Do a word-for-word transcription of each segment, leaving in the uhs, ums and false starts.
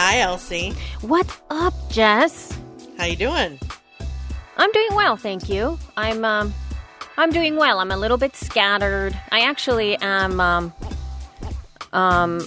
Hi, Elsie. What's up, Jess? How you doing? I'm doing well, thank you. I'm um, I'm doing well. I'm a little bit scattered. I actually am um, um,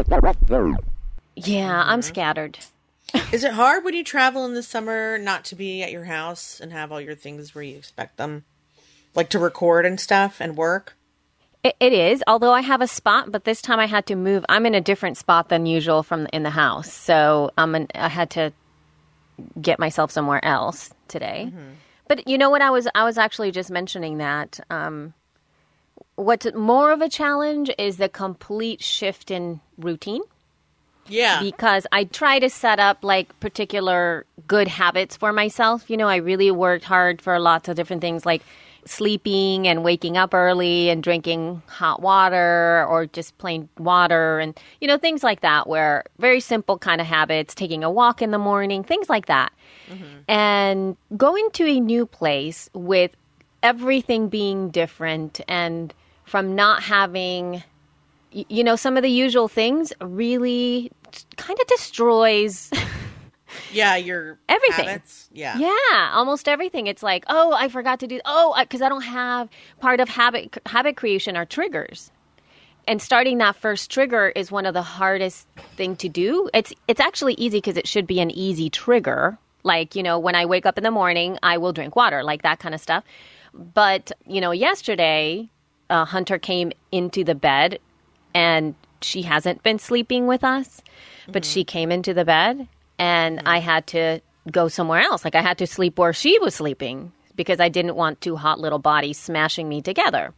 yeah, I'm scattered. Is it hard when you travel in the summer not to be at your house and have all your things where you expect them, like to record and stuff and work? It, it is, although I have a spot, but this time I had to move. I'm in a different spot than usual from in the house, so um, an, I had to get myself somewhere else today. Mm-hmm. But you know what? I was I was actually just mentioning that. Um, what's more of a challenge is the complete shift in routine. Yeah. Because I try to set up like particular good habits for myself. You know, I really worked hard for lots of different things like sleeping and waking up early and drinking hot water or just plain water and, you know, things like that where very simple kind of habits, taking a walk in the morning, things like that. Mm-hmm. And going to a new place with everything being different and from not having, you know, some of the usual things really kind of destroys Yeah, your everything. Habits. Yeah. Yeah, almost everything. It's like, oh, I forgot to do, oh, because I, I don't have part of habit habit creation are triggers. And starting that first trigger is one of the hardest thing to do. It's it's actually easy because it should be an easy trigger. Like, you know, when I wake up in the morning, I will drink water, like that kind of stuff. But, you know, yesterday, uh, Hunter came into the bed and she hasn't been sleeping with us, but mm-hmm. she came into the bed. And mm-hmm. I had to go somewhere else. Like I had to sleep where she was sleeping because I didn't want two hot little bodies smashing me together.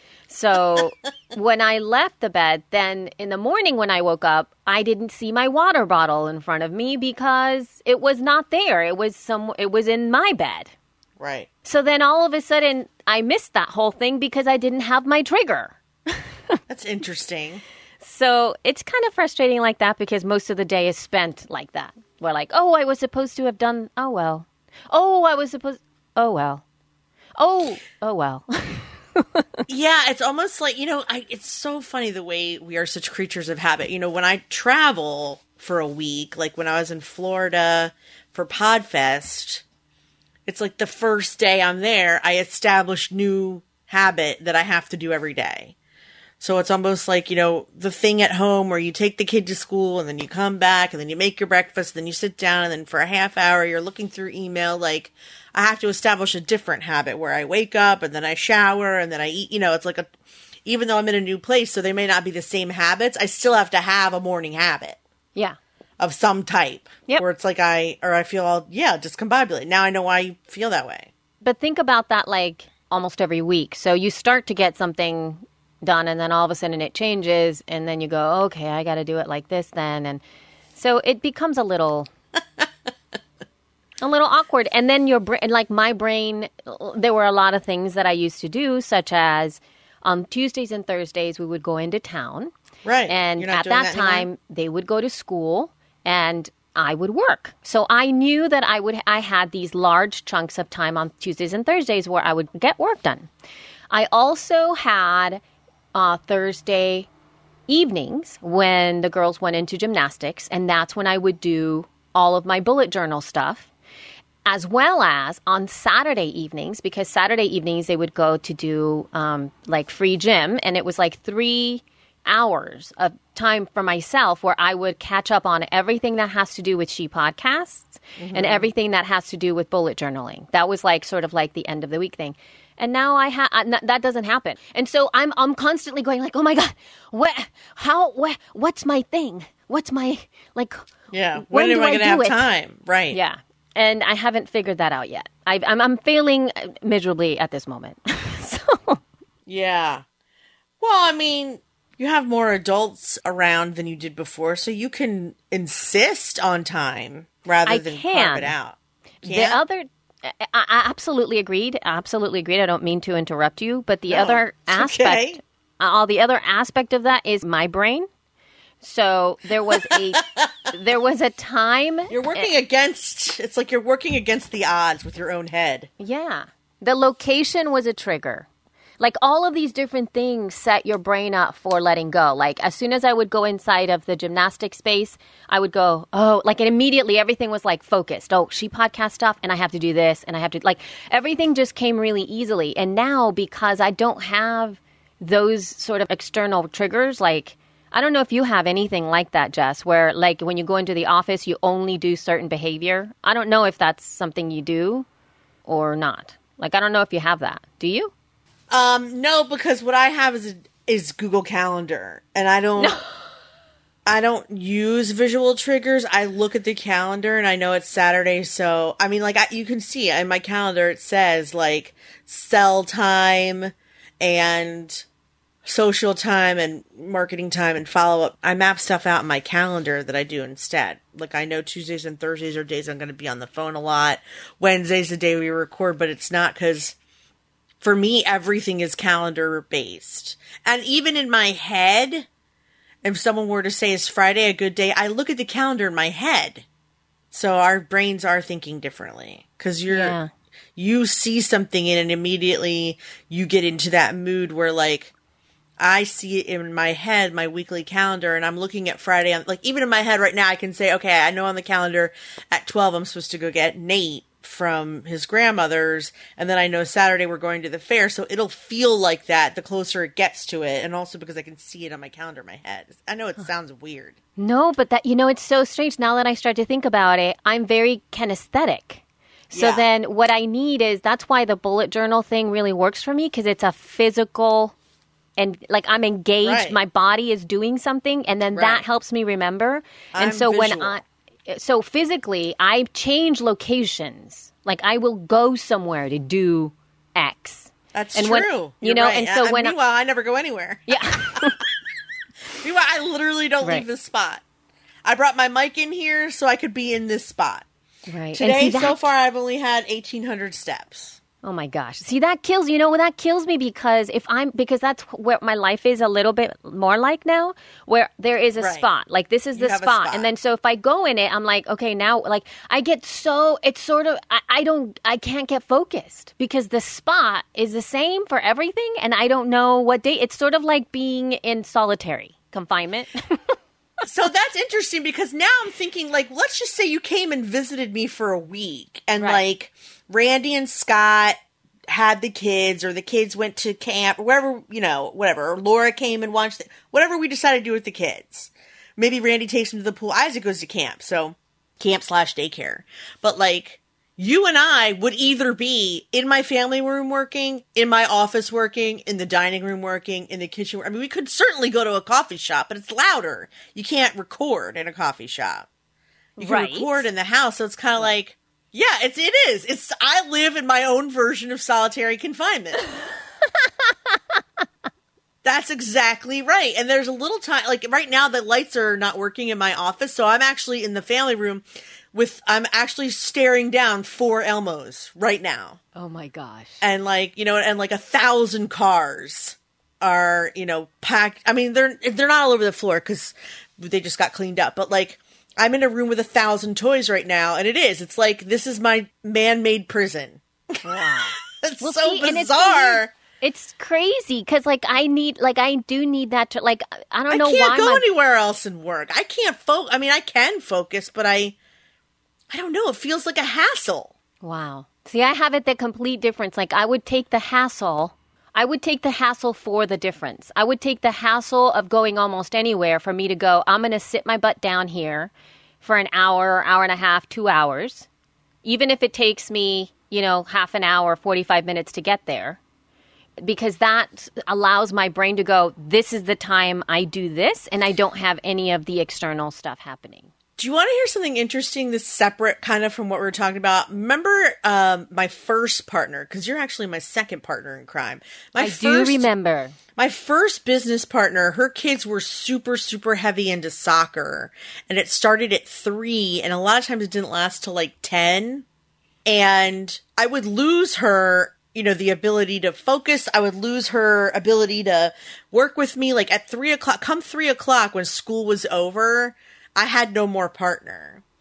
So when I left the bed, then in the morning when I woke up, I didn't see my water bottle in front of me because it was not there. It was some. It was in my bed. Right. So then all of a sudden I missed that whole thing because I didn't have my trigger. That's interesting. So it's kind of frustrating like that because most of the day is spent like that. We're like, oh, I was supposed to have done, oh, well. Oh, I was supposed, oh, well. Oh, oh, well. Yeah, it's almost like, you know, I, it's so funny the way we are such creatures of habit. You know, when I travel for a week, like when I was in Florida for Podfest, it's like the first day I'm there, I establish new habit that I have to do every day. So it's almost like, you know, the thing at home where you take the kid to school and then you come back and then you make your breakfast, then you sit down and then for a half hour you're looking through email. Like I have to establish a different habit where I wake up and then I shower and then I eat, you know, it's like a, even though I'm in a new place, so they may not be the same habits, I still have to have a morning habit. Yeah. Of some type. Yep. Where it's like I, or I feel all, yeah, discombobulated. Now I know why you feel that way. But think about that like almost every week. So you start to get something done and then all of a sudden it changes and then you go, okay, I got to do it like this then. And so it becomes a little, a little awkward. And then your brain, like my brain, there were a lot of things that I used to do, such as on Tuesdays and Thursdays, we would go into town. Right. And You're not at doing that, that time anymore? They would go to school and I would work. So I knew that I would, I had these large chunks of time on Tuesdays and Thursdays where I would get work done. I also had Uh, Thursday evenings when the girls went into gymnastics, and that's when I would do all of my bullet journal stuff, as well as on Saturday evenings, because Saturday evenings they would go to do um, like free gym, and it was like three hours of time for myself where I would catch up on everything that has to do with She Podcasts mm-hmm. and everything that has to do with bullet journaling. That was like sort of like the end of the week thing. And now I have that doesn't happen, and so I'm I'm constantly going like, oh my god, what? How? What? What's my thing? What's my like? Yeah, when, when am I, I going to have it? time? Right? Yeah, and I haven't figured that out yet. I've, I'm I'm failing miserably at this moment. So yeah, well, I mean, you have more adults around than you did before, so you can insist on time rather I than can. carve it out. Can't? The other. I absolutely agreed. Absolutely agreed. I don't mean to interrupt you, but the no, other aspect, okay. uh, the other aspect of that is my brain. So there was a, there was a time. You're working uh, against. It's like you're working against the odds with your own head. Yeah, the location was a trigger. Like all of these different things set your brain up for letting go. Like as soon as I would go inside of the gymnastic space, I would go, oh, like and immediately everything was like focused. Oh, she podcast stuff and I have to do this and I have to like everything just came really easily. And now because I don't have those sort of external triggers, like I don't know if you have anything like that, Jess, where like when you go into the office, you only do certain behavior. I don't know if that's something you do or not. Like, I don't know if you have that. Do you? Um, no, because what I have is is Google Calendar, and I don't no. I don't use visual triggers. I look at the calendar and I know it's Saturday, so I mean, like I, you can see in my calendar it says like cell time and social time and marketing time and follow up. I map stuff out in my calendar that I do instead. Like I know Tuesdays and Thursdays are days I'm going to be on the phone a lot. Wednesday's the day we record, but it's not because for me, everything is calendar based. And even in my head, if someone were to say, is Friday a good day? I look at the calendar in my head. So our brains are thinking differently because you're, yeah. you see something in it and immediately you get into that mood where like, I see it in my head, my weekly calendar, and I'm looking at Friday. Like even in my head right now, I can say, okay, I know on the calendar at twelve, I'm supposed to go get Nate from his grandmother's, and then I know Saturday we're going to the fair, so it'll feel like that the closer it gets to it, and also because I can see it on my calendar in my head. I know it sounds weird. No, but that, you know, it's so strange. Now that I start to think about it, I'm very kinesthetic. So yeah. Then what I need is, that's why the bullet journal thing really works for me, because it's a physical, and like I'm engaged, right. My body is doing something, and then right. That helps me remember. And I'm so visual. when I... So physically, I change locations. Like I will go somewhere to do X. That's and true. When, you You're know, right. and so uh, when meanwhile, I, I never go anywhere. Yeah. Meanwhile, I literally don't right. leave this spot. I brought my mic in here so I could be in this spot. Right. Today, that, so far, I've only had eighteen hundred steps. Oh my gosh. See, that kills, you know, that kills me because if I'm, because that's where my life is a little bit more like now, where there is a right. spot. Like this is you the spot. spot. And then so if I go in it, I'm like, okay, now like I get so, it's sort of, I, I don't, I can't get focused because the spot is the same for everything. And I don't know what day. It's sort of like being in solitary confinement. So that's interesting because now I'm thinking like, let's just say you came and visited me for a week and right. like, Randy and Scott had the kids, or the kids went to camp, or wherever, you know, whatever. Or Laura came and watched it. Whatever we decided to do with the kids. Maybe Randy takes them to the pool. Isaac goes to camp, so camp slash daycare. But like, you and I would either be in my family room working, in my office working, in the dining room working, in the kitchen. I mean, we could certainly go to a coffee shop, but it's louder. You can't record in a coffee shop. You can right. record in the house, so it's kind of like, yeah, it's, it is. It's, I live in my own version of solitary confinement. That's exactly right. And there's a little time, like right now the lights are not working in my office. So I'm actually in the family room with, I'm actually staring down four Elmos right now. Oh my gosh. And like, you know, and like a thousand cars are, you know, packed. I mean, they're, they're not all over the floor because they just got cleaned up, but like, I'm in a room with a thousand toys right now, and it is. It's like, this is my man-made prison. Wow. It's well, so see, bizarre. It's, it's crazy, because, like, I need, like, I do need that to, like, I don't know why. I can't go my... anywhere else and work. I can't focus. I mean, I can focus, but I, I don't know. It feels like a hassle. Wow. See, I have it the complete difference. Like, I would take the hassle... I would take the hassle for the difference. I would take the hassle of going almost anywhere for me to go, I'm going to sit my butt down here for an hour, hour and a half, two hours. Even if it takes me, you know, half an hour, forty-five minutes to get there. Because that allows my brain to go, this is the time I do this, and I don't have any of the external stuff happening. Do you want to hear something interesting that's separate kind of from what we were talking about? Remember um, my first partner, because you're actually my second partner in crime. My I first, do remember. My first business partner, her kids were super, super heavy into soccer. And it started at three, and a lot of times it didn't last till like ten. And I would lose her, you know, the ability to focus. I would lose her ability to work with me. Like at three o'clock, come three o'clock when school was over, I had no more partner.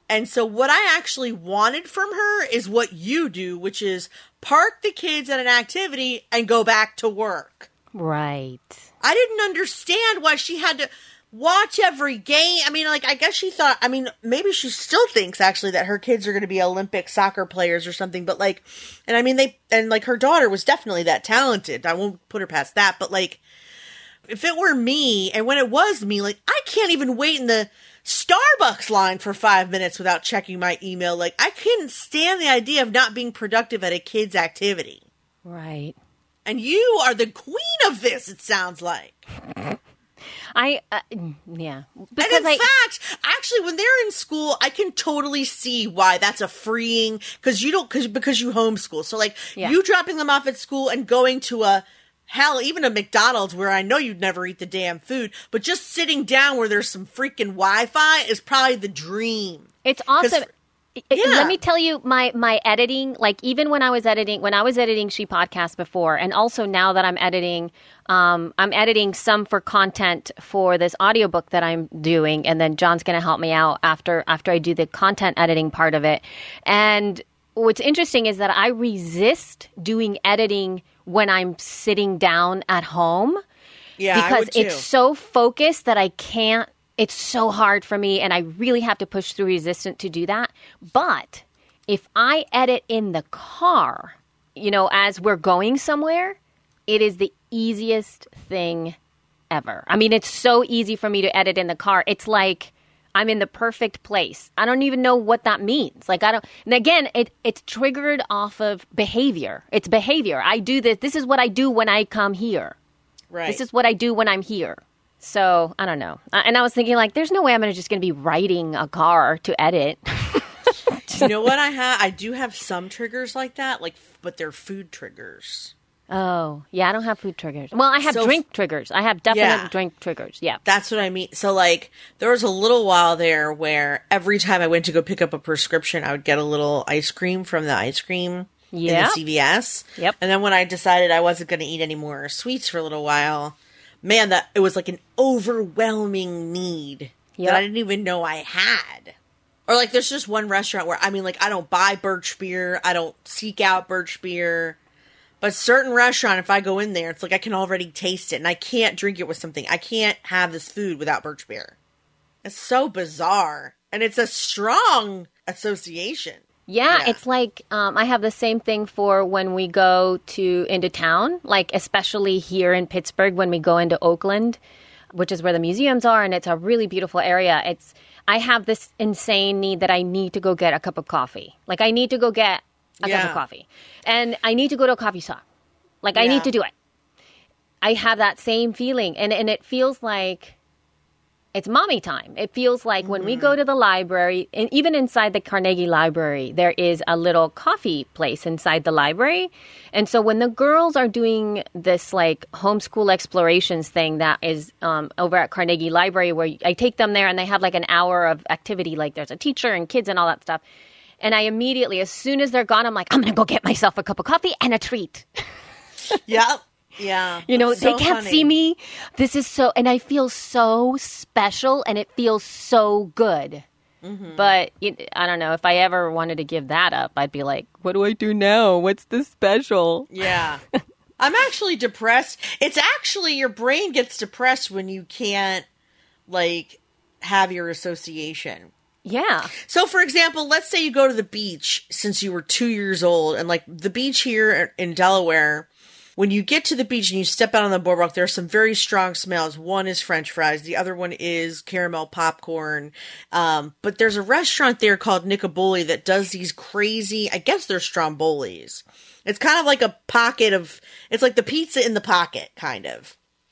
And so what I actually wanted from her is what you do, which is park the kids at an activity and go back to work. Right. I didn't understand why she had to watch every game. I mean, like, I guess she thought, I mean, maybe she still thinks actually that her kids are going to be Olympic soccer players or something, but like, and I mean, they, and like her daughter was definitely that talented. I won't put her past that, but like, if it were me, and when it was me, like, I can't even wait in the Starbucks line for five minutes without checking my email. Like, I couldn't stand the idea of not being productive at a kid's activity. Right. And you are the queen of this, it sounds like. I, uh, yeah. Because and in I, fact, actually, when they're in school, I can totally see why that's a freeing, because you don't, cause, because you homeschool. So, like, yeah. you dropping them off at school and going to a, hell, even a McDonald's where I know you'd never eat the damn food, but just sitting down where there's some freaking Wi-Fi is probably the dream. It's awesome. Yeah. Let me tell you, my my editing, like even when I was editing, when I was editing She Podcast before, and also now that I'm editing, um, I'm editing some for content for this audiobook that I'm doing, and then John's going to help me out after after I do the content editing part of it. And what's interesting is that I resist doing editing when I'm sitting down at home. Yeah, because I would too. It's so focused that I can't. It's so hard for me, and I really have to push through resistance to do that. But if I edit in the car, you know, as we're going somewhere, it is the easiest thing ever. I mean, it's so easy for me to edit in the car. It's like I'm in the perfect place. I don't even know what that means. Like, I don't, and again, it, it's triggered off of behavior. It's behavior. I do this. This is what I do when I come here. Right. This is what I do when I'm here. So, I don't know. And I was thinking, like, there's no way I'm gonna just going to be writing a car to edit. You know what I have? I do have some triggers like that, like, but they're food triggers. Oh, yeah, I don't have food triggers. Well, I have so, drink triggers. I have definite yeah, drink triggers, yeah. That's what I mean. So, like, there was a little while there where every time I went to go pick up a prescription, I would get a little ice cream from the ice cream yep. in the C V S. Yep. And then when I decided I wasn't going to eat any more sweets for a little while, man, that it was like an overwhelming need yep. that I didn't even know I had. Or like there's just one restaurant where, I mean, like I don't buy Birch beer. I don't seek out Birch beer. But certain restaurant, if I go in there, it's like I can already taste it. And I can't drink it with something. I can't have this food without Birch beer. It's so bizarre. And it's a strong association. Yeah, yeah, it's like um, I have the same thing for when we go to into town, like especially here in Pittsburgh when we go into Oakland, which is where the museums are, and it's a really beautiful area. It's I have this insane need that I need to go get a cup of coffee. Like I need to go get a yeah. cup of coffee, and I need to go to a coffee shop. Like yeah. I need to do it. I have that same feeling, and and it feels like. It's mommy time. It feels like mm-hmm. when we go to the library, and even inside the Carnegie Library, there is a little coffee place inside the library. And so when the girls are doing this like homeschool explorations thing that is um, over at Carnegie Library, where I take them there and they have like an hour of activity, like there's a teacher and kids and all that stuff. And I immediately, as soon as they're gone, I'm like, I'm going to go get myself a cup of coffee and a treat. Yep. Yeah. You know, so they can't funny. see me. This is so, and I feel so special and it feels so good. Mm-hmm. But I don't know, if I ever wanted to give that up, I'd be like, what do I do now? What's the special? Yeah. I'm actually depressed. It's actually, your brain gets depressed when you can't, like, have your association. Yeah. So, for example, let's say you go to the beach since you were two years old, and, like, the beach here in Delaware, when you get to the beach and you step out on the boardwalk, there are some very strong smells. One is French fries. The other one is caramel popcorn. Um, but there's a restaurant there called Nicoboli that does these crazy, I guess they're strombolis. It's kind of like a pocket of, it's like the pizza in the pocket, kind of.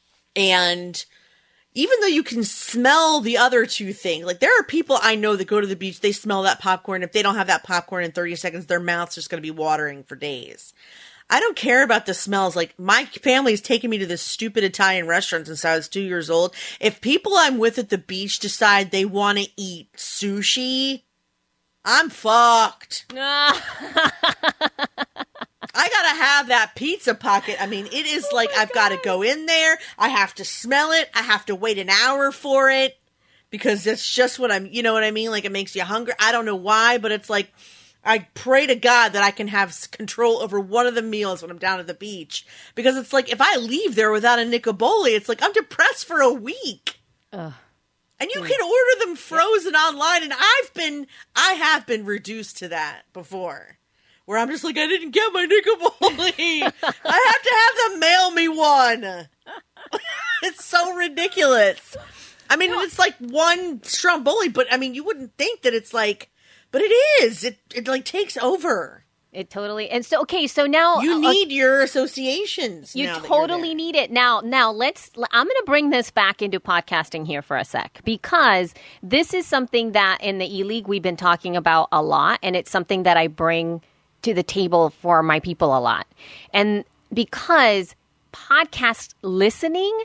And even though you can smell the other two things, like there are people I know that go to the beach, they smell that popcorn. If they don't have that popcorn in thirty seconds, their mouth's just going to be watering for days. I don't care about the smells. Like, my family's taken me to this stupid Italian restaurant since I was two years old. If people I'm with at the beach decide they want to eat sushi, I'm fucked. I gotta have that pizza pocket. I mean, it is oh like I've got to go in there. I have to smell it. I have to wait an hour for it. because that's just what I'm, you know what I mean? Like, it makes you hungry. I don't know why, but it's like, I pray to God that I can have control over one of the meals when I'm down at the beach. Because it's like, if I leave there without a Nicoboli, it's like, I'm depressed for a week. Ugh. And you can order them frozen yep. online. And I've been, I have been reduced to that before. Where I'm just like, I didn't get my Nicoboli. I have to have them mail me one. It's so ridiculous. I mean, no. It's like one Stromboli, but I mean, you wouldn't think that it's like, but it is. It it like takes over. It totally. And so, okay, so now you uh, need your associations. You totally need it. Now, now let's, I'm going to bring this back into podcasting here for a sec, because this is something that in the E-League we've been talking about a lot. And it's something that I bring to the table for my people a lot. And because podcast listening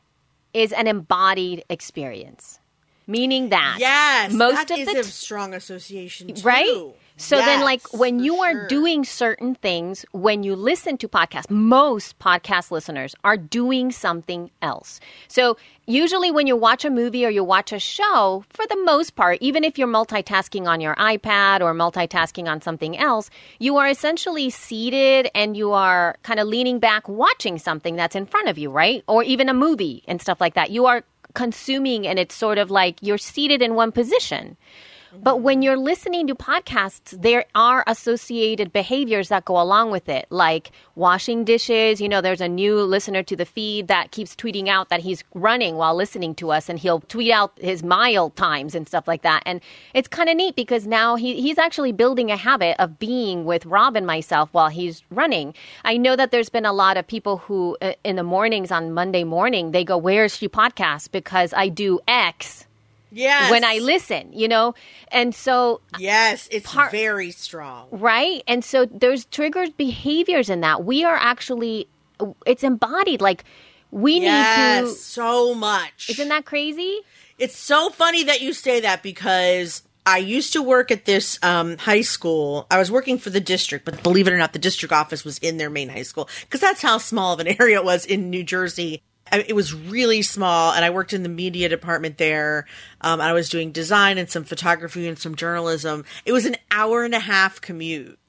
is an embodied experience, meaning that yes, most that of is the a strong association too. Right? So yes, then, like, when you are sure. doing certain things, when you listen to podcasts, most podcast listeners are doing something else. So usually when you watch a movie or you watch a show, for the most part, even if you're multitasking on your iPad or multitasking on something else, you are essentially seated and you are kind of leaning back watching something that's in front of you, right? Or even a movie and stuff like that. You are consuming, and it's sort of like you're seated in one position. But when you're listening to podcasts, there are associated behaviors that go along with it, like washing dishes. You know, there's a new listener to the feed that keeps tweeting out that he's running while listening to us, and he'll tweet out his mile times and stuff like that. And it's kind of neat because now he, he's actually building a habit of being with Rob and myself while he's running. I know that there's been a lot of people who uh, in the mornings on Monday morning, they go, "Where's she podcast?" Because I do X. Yes. When I listen, you know, and so. Yes, it's part, very strong. Right. And so there's triggered behaviors in that. We are actually, it's embodied. Like we yes, need to. so much. Isn't that crazy? It's so funny that you say that because I used to work at this um, high school. I was working for the district, but believe it or not, the district office was in their main high school because that's how small of an area it was in New Jersey. It was really small, and I worked in the media department there. Um, I was doing design and some photography and some journalism. It was an hour and a half commute.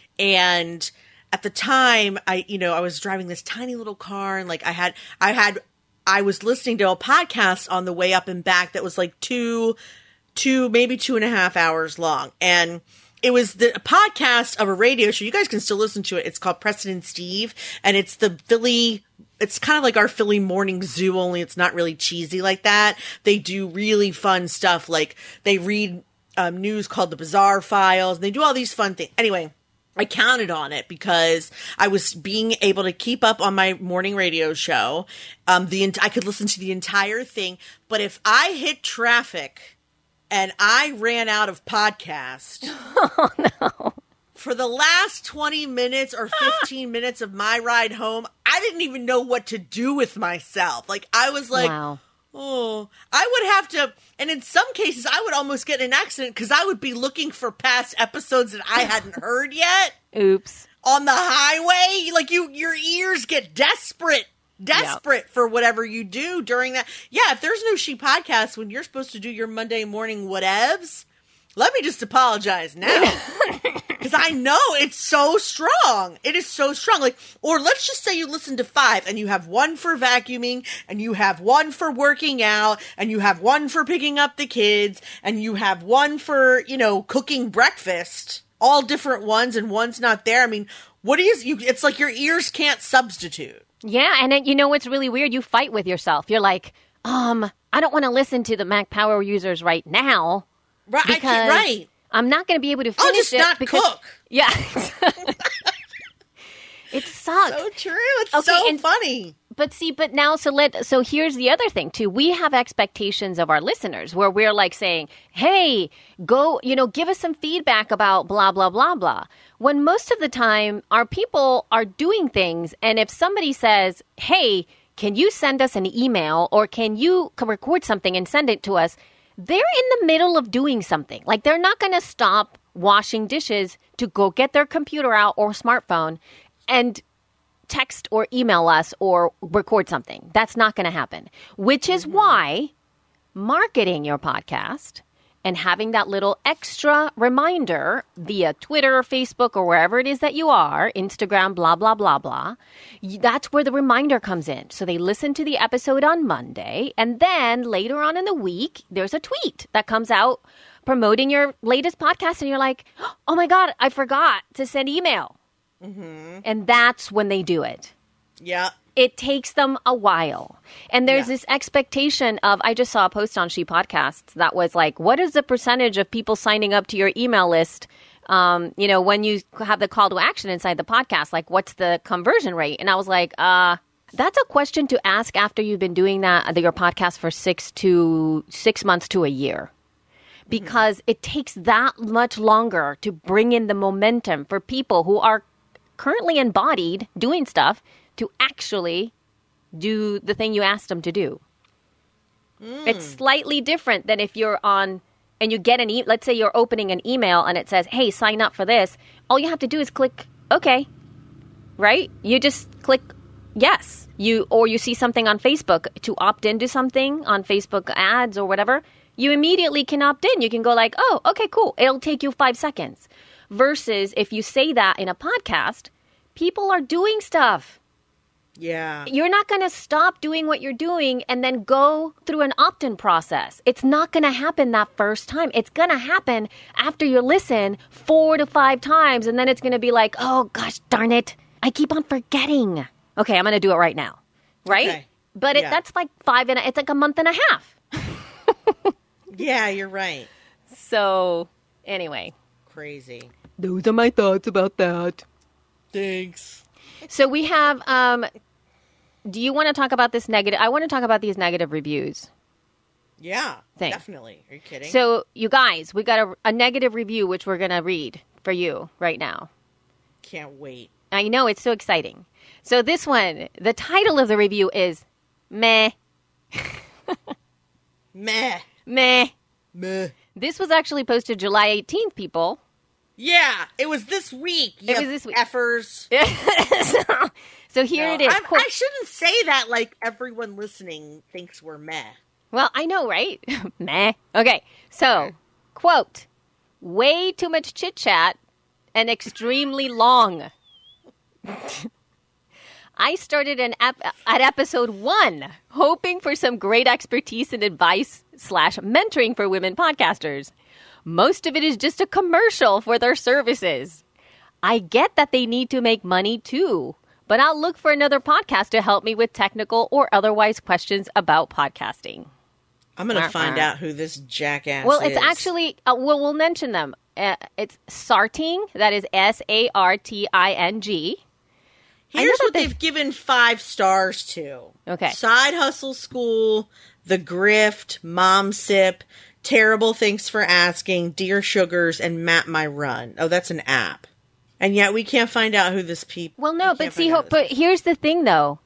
And at the time, I, you know, I was driving this tiny little car, and like I had, I had, I was listening to a podcast on the way up and back that was like two, two, maybe two and a half hours long. And it was the a podcast of a radio show. You guys can still listen to it. It's called Preston and Steve, and it's the Philly. It's kind of like our Philly Morning Zoo, only it's not really cheesy like that. They do really fun stuff. Like they read um, news called the Bizarre Files. And they do all these fun things. Anyway, I counted on it because I was being able to keep up on my morning radio show. Um, the I could listen to the entire thing. But if I hit traffic and I ran out of podcast. Oh, no. For the last twenty minutes or fifteen minutes of my ride home, I didn't even know what to do with myself. Like, I was like, wow. oh, I would have to, and in some cases, I would almost get in an accident because I would be looking for past episodes that I hadn't heard yet. Oops. On the highway, like, you, your ears get desperate. Desperate yep. for whatever you do during that. Yeah, if there's no She Podcast when you're supposed to do your Monday morning whatevs, let me just apologize now. Because I know it's so strong. It is so strong. Like, or let's just say you listen to five and you have one for vacuuming and you have one for working out and you have one for picking up the kids and you have one for, you know, cooking breakfast. All different ones and one's not there. I mean, what is you? It's like your ears can't substitute. Yeah, and then, you know what's really weird? You fight with yourself. You're like, um, I don't want to listen to the Mac Power users right now. Right, I can't, right. I'm not going to be able to finish it. I'll just it not because, cook. Yeah. It sucks. So true. It's okay, so and, funny. But see, but now, so let, so here's the other thing too. We have expectations of our listeners where we're like saying, hey, go, you know, give us some feedback about blah, blah, blah, blah. When most of the time our people are doing things. And if somebody says, hey, can you send us an email or can you record something and send it to us? They're in the middle of doing something. Like they're not going to stop washing dishes to go get their computer out or smartphone and text or email us or record something. That's not going to happen, which is mm-hmm. why marketing your podcast and having that little extra reminder via Twitter or Facebook or wherever it is that you are, Instagram, blah, blah, blah, blah, that's where the reminder comes in. So they listen to the episode on Monday, and then later on in the week, there's a tweet that comes out promoting your latest podcast, and you're like, oh my God, I forgot to send email. Mm-hmm. And that's when they do it. Yeah. It takes them a while. And there's Yeah. this expectation of, I just saw a post on She Podcasts that was like, what is the percentage of people signing up to your email list, um, you know, when you have the call to action inside the podcast? Like, what's the conversion rate? And I was like, uh, that's a question to ask after you've been doing that, your podcast for six to six months to a year. Because mm-hmm. it takes that much longer to bring in the momentum for people who are currently embodied doing stuff to actually do the thing you asked them to do. Mm. It's slightly different than if you're on and you get an e- let's say you're opening an email and it says, hey, sign up for this. All you have to do is click OK, right? You just click yes. You or you see something on Facebook to opt into something on Facebook ads or whatever. You immediately can opt in. You can go like, oh, OK, cool. It'll take you five seconds. Versus if you say that in a podcast, people are doing stuff. Yeah. You're not going to stop doing what you're doing and then go through an opt-in process. It's not going to happen that first time. It's going to happen after you listen four to five times. And then it's going to be like, oh, gosh, darn it. I keep on forgetting. Okay, I'm going to do it right now. Right? Okay. But it, Yeah. that's like five and a, it's like a month and a half. Yeah, you're right. So anyway. Crazy. Those are my thoughts about that. Thanks. So we have, um, do you want to talk about this negative? I want to talk about these negative reviews. Yeah, thing. definitely. Are you kidding? So you guys, we got a, a negative review, which we're going to read for you right now. Can't wait. I know, it's so exciting. So this one, the title of the review is Meh. Meh. Meh. Meh. This was actually posted July eighteenth, people. Yeah, it was this week. You It was this week. Effers. so, so here No, it is. I'm- Quote- I shouldn't say that like everyone listening thinks we're meh. Well, I know, right? Meh. Okay, so, quote, way too much chit-chat and extremely long. I started an ep- at episode one, hoping for some great expertise and advice slash mentoring for women podcasters. Most of it is just a commercial for their services. I get that they need to make money too, but I'll look for another podcast to help me with technical or otherwise questions about podcasting. I'm going to Uh-uh. find out who this jackass Well, is. it's actually, uh, well, we'll mention them. Uh, it's Sarting, that is S A R T I N G. I know Here's that what they- they've given five stars to. Okay. Side Hustle School, The Grift, Mom Sip, Terrible Thanks for Asking, Dear Sugars, and Map My Run. Oh, that's an app. And yet we can't find out who this people. Well, no, but see, ho- but here's the thing, though.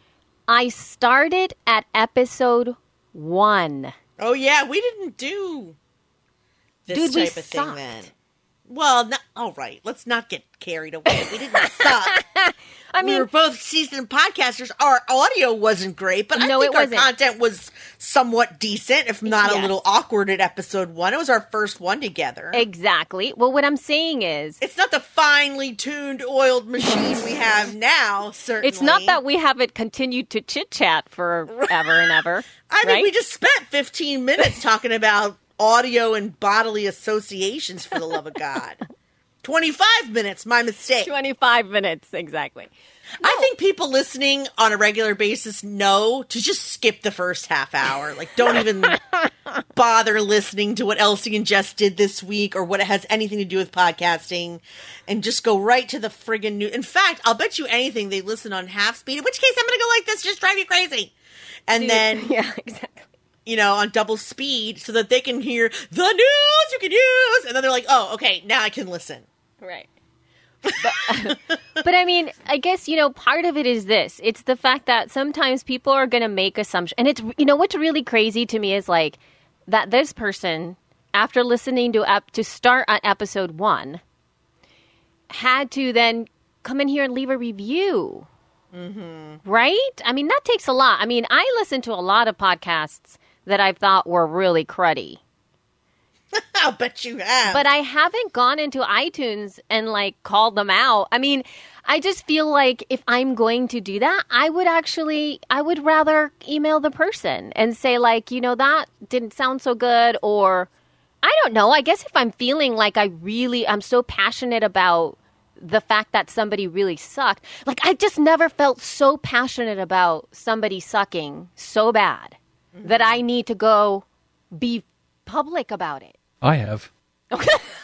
I started at episode one. Oh yeah, we didn't do this Dude, we type of thing sucked. then. Well, no, all right. Let's not get carried away. We didn't suck. I we mean, were both seasoned podcasters. Our audio wasn't great, but I No, think it our wasn't. content was somewhat decent, if not Yes. a little awkward at episode one. It was our first one together. exactly. Well, what I'm saying is, It's not the finely tuned, oiled machine we have now, certainly. it's not that we haven't continued to chit-chat forever and ever. I mean, right? we just spent fifteen minutes talking about audio and bodily associations, for the love of God. twenty-five minutes, my mistake. twenty-five minutes, exactly. I think people listening on a regular basis know to just skip the first half hour. Like, don't even bother listening to what Elsie and Jess did this week or what it has anything to do with podcasting, and just go right to the friggin' new. In fact, I'll bet you anything they listen on half speed, in which case I'm going to go like this, just drive you crazy. And Dude, then, yeah, exactly. you know, on double speed so that they can hear the news you can use. And then they're like, oh, okay, now I can listen. Right. But, but I mean, I guess, you know, part of it is this. It's the fact that sometimes people are going to make assumptions. And it's, you know, what's really crazy to me is like that this person, after listening to ep- to start on episode one, had to then come in here and leave a review. Mm-hmm. Right? I mean, that takes a lot. I mean, I listen to a lot of podcasts that I've thought were really cruddy. I'll bet you have. But I haven't gone into iTunes and like called them out. I mean, I just feel like if I'm going to do that, I would actually, I would rather email the person and say like, you know, that didn't sound so good, or I don't know. I guess if I'm feeling like I really, I'm so passionate about the fact that somebody really sucked. Like I just never felt so passionate about somebody sucking so bad mm-hmm. that I need to go be public about it. I have. And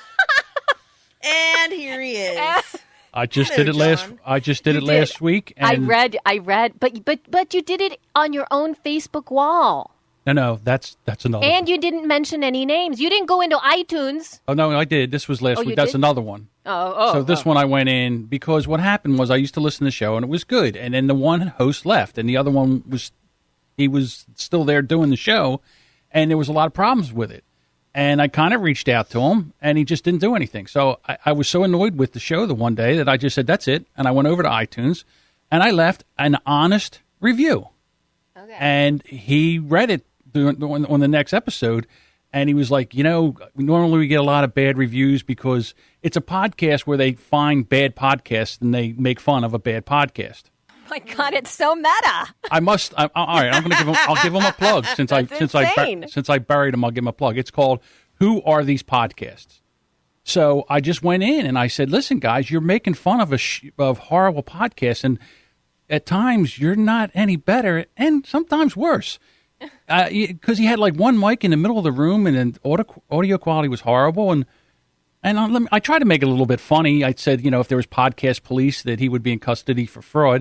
here he is. I just Hello, did it last. John. I just did You it did. last week. And I read. I read. But but but you did it on your own Facebook wall, No, no, that's that's another. and one. you didn't mention any names. You didn't go into iTunes. Oh no, I did. This was last Oh, you week. That's did? another one. Oh oh. So this oh. one I went in because what happened was I used to listen to the show and it was good, and then the one host left, and the other one was he was still there doing the show, and there was a lot of problems with it. And I kind of reached out to him, and he just didn't do anything. So I, I was so annoyed with the show the one day that I just said, that's it. And I went over to iTunes, and I left an honest review. Okay. And he read it during, on the next episode, and he was like, you know, normally we get a lot of bad reviews because it's a podcast where they find bad podcasts and they make fun of a bad podcast. My God, it's so meta. I must. I, all right, I'm going to give him. I'll give him a plug since I That's since I insane. bur- since I buried him. I'll give him a plug. It's called "Who Are These Podcasts?" So I just went in and I said, "Listen, guys, you're making fun of a sh- of horrible podcasts, and at times you're not any better, and sometimes worse." Because uh, he had like one mic in the middle of the room, and then audio, audio quality was horrible, and and I, let me, I tried to make it a little bit funny. I said, you know, if there was podcast police, that he would be in custody for fraud.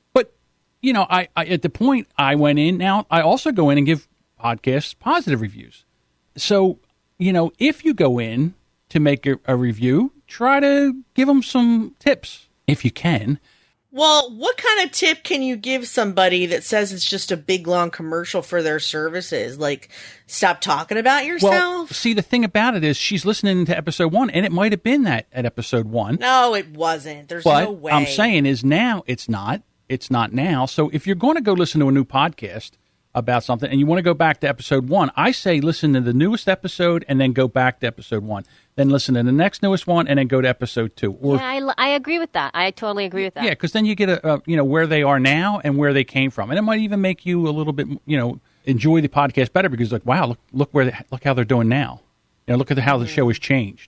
You know, I, I at the point I went in, now I also go in and give podcasts positive reviews. So, you know, if you go in to make a, a review, try to give them some tips if you can. Well, what kind of tip can you give somebody that says it's just a big, long commercial for their services? Like, stop talking about yourself? Well, see, the thing about it is she's listening to episode one, and it might have been that at episode one. No, it wasn't. There's but no way. I'm saying is now it's not. It's not now. So if you're going to go listen to a new podcast about something and you want to go back to episode one, I say listen to the newest episode and then go back to episode one. Then listen to the next newest one and then go to episode two. Or, Yeah, I, I agree with that. I totally agree with that. yeah, because then you get a, a you know where they are now and where they came from, and it might even make you a little bit you know enjoy the podcast better because like wow look look where they, look how they're doing now. You know look at the, how the show has changed.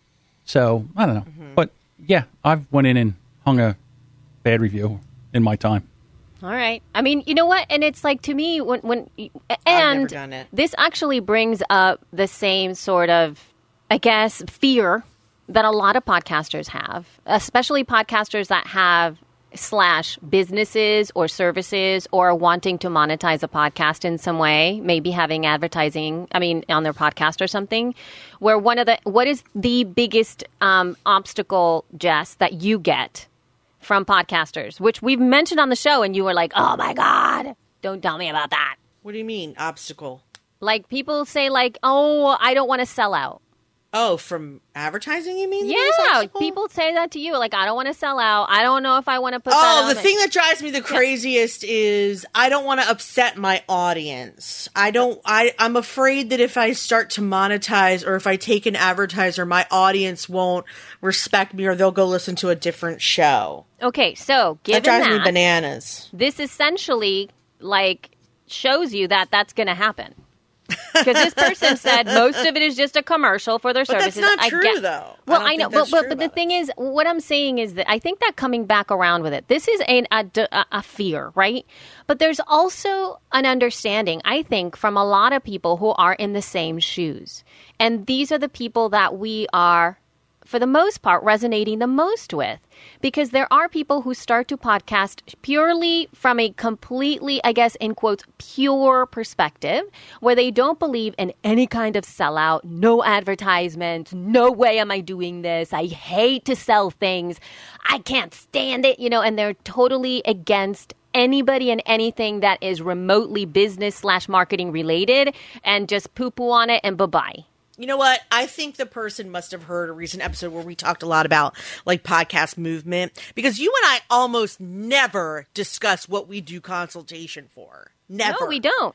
So I don't know, mm-hmm. but yeah, I've went in and hung a bad review in my time. All right. I mean, you know what? And it's like to me when when I've and never done it. This actually brings up the same sort of, I guess, fear that a lot of podcasters have, especially podcasters that have slash businesses or services or wanting to monetize a podcast in some way, maybe having advertising, I mean, on their podcast or something, where one of the, what is the biggest um, obstacle, Jess, that you get from podcasters, which we've mentioned on the show, and you were like, oh my God, don't tell me about that. What do you mean, obstacle? Like people say like, oh, I don't want to sell out. Oh, from advertising, you mean? Yeah, people say that to you. Like, I don't want to sell out. I don't know if I want to put oh, that on. the my- thing that drives me the craziest yeah. is I don't want to upset my audience. I don't, I, I'm afraid that if I start to monetize or if I take an advertiser, my audience won't respect me or they'll go listen to a different show. Okay, so given that drives that, me bananas. This essentially, like, shows you that that's going to happen. Because this person said most of it is just a commercial for their but services. That's not I true, get, though. Well, I, I know, but but but, but the thing is, what I'm saying is that I think that coming back around with it, this is an, a, a, a fear, right? But there's also an understanding, I think, from a lot of people who are in the same shoes. And these are the people that we are, for the most part, resonating the most with. Because there are people who start to podcast purely from a completely, I guess, in quotes, pure perspective, where they don't believe in any kind of sellout, no advertisements, no way am I doing this, I hate to sell things, I can't stand it, you know, and they're totally against anybody and anything that is remotely business slash marketing related and just poo-poo on it and bye-bye. You know what? I think the person must have heard a recent episode where we talked a lot about like podcast movement because you and I almost never discuss what we do consultation for. Never. No, we don't.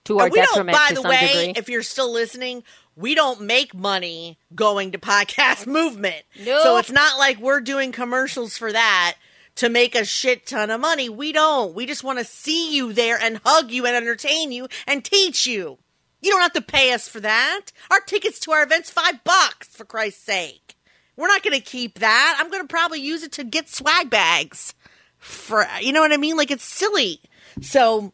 to our And we detriment don't, by to the some way, degree. if you're still listening, we don't make money going to Podcast Movement. Nope. So it's not like we're doing commercials for that to make a shit ton of money. We don't. We just want to see you there and hug you and entertain you and teach you. You don't have to pay us for that. Our tickets to our event's five bucks, for Christ's sake. We're not going to keep that. I'm going to probably use it to get swag bags. For, you know what I mean? Like, it's silly. So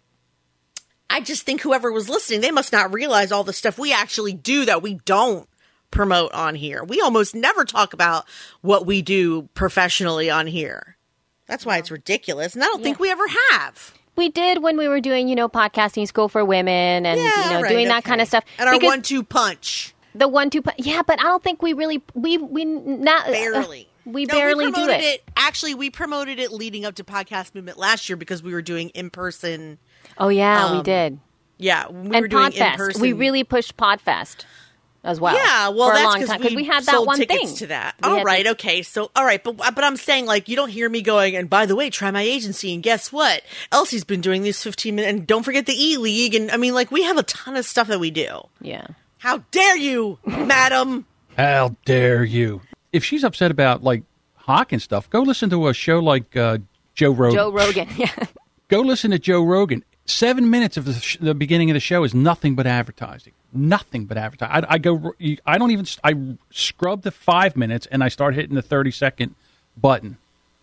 I just think whoever was listening, they must not realize all the stuff we actually do that we don't promote on here. We almost never talk about what we do professionally on here. That's why it's ridiculous. And I don't Yeah. think we ever have. We did when we were doing, you know, podcasting school for women and, Yeah, you know, right, doing that okay. kind of stuff. And our Because one two punch. the one, two, pu- yeah, but I don't think we really, we, we, not, Barely. uh, we No, barely we do promoted it. Actually, we promoted it leading up to Podcast Movement last year because we were doing in-person. Oh, yeah, we Um, did. Yeah, we And were doing Podfest. in-person. We really pushed Podfest as well. Yeah, well, for a that's long time because we had that sold one tickets thing to that. We All had right, to- okay, so all right, but but I'm saying like you don't hear me going. And by the way, try my agency. And guess what? Elsie's been doing these fifteen minutes. And don't forget the E League. And I mean, like we have a ton of stuff that we do. Yeah. How dare you, madam? How dare you? If she's upset about like Hawk and stuff, go listen to a show like uh, Joe Rogan. Joe Rogan. Yeah. Go listen to Joe Rogan. Seven minutes of the, sh- the beginning of the show is nothing but advertising. Nothing but advertising. I, I go. I don't even. I scrub the five minutes and I start hitting the thirty second button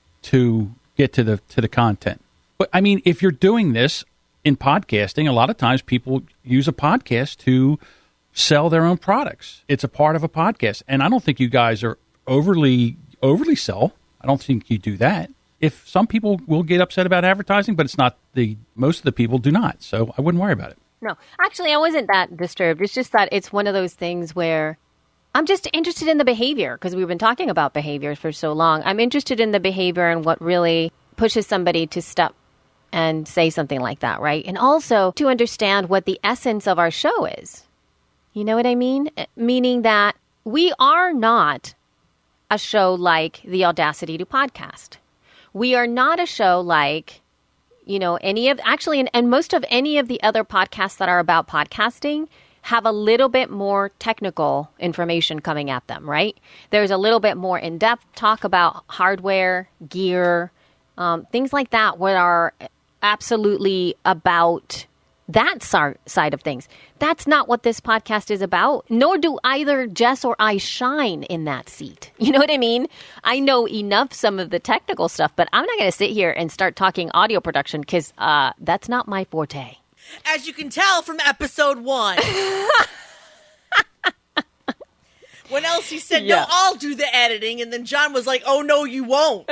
to get to the to the content. But I mean, if you're doing this in podcasting, a lot of times people use a podcast to sell their own products. It's a part of a podcast, and I don't think you guys are overly overly sell. I don't think you do that. If some people will get upset about advertising, but it's not the most of the people do not. So I wouldn't worry about it. No, actually, I wasn't that disturbed. It's just that it's one of those things where I'm just interested in the behavior because we've been talking about behavior for so long. I'm interested in the behavior and what really pushes somebody to step and say something like that, right? And also to understand what the essence of our show is. You know what I mean? Meaning that we are not a show like The Audacity to Podcast. We are not a show like, you know, any of, actually, and, and most of any of the other podcasts that are about podcasting have a little bit more technical information coming at them, right? There's a little bit more in-depth talk about hardware, gear, um, things like that, what are absolutely about that sar- side of things. That's not what this podcast is about, nor do either Jess or I shine in that seat. You know what I mean? I know enough some of the technical stuff, but I'm not going to sit here and start talking audio production because uh, that's not my forte. As you can tell from episode one. When Elsie said, Yeah. no, I'll do the editing. And then John was like, oh, no, you won't.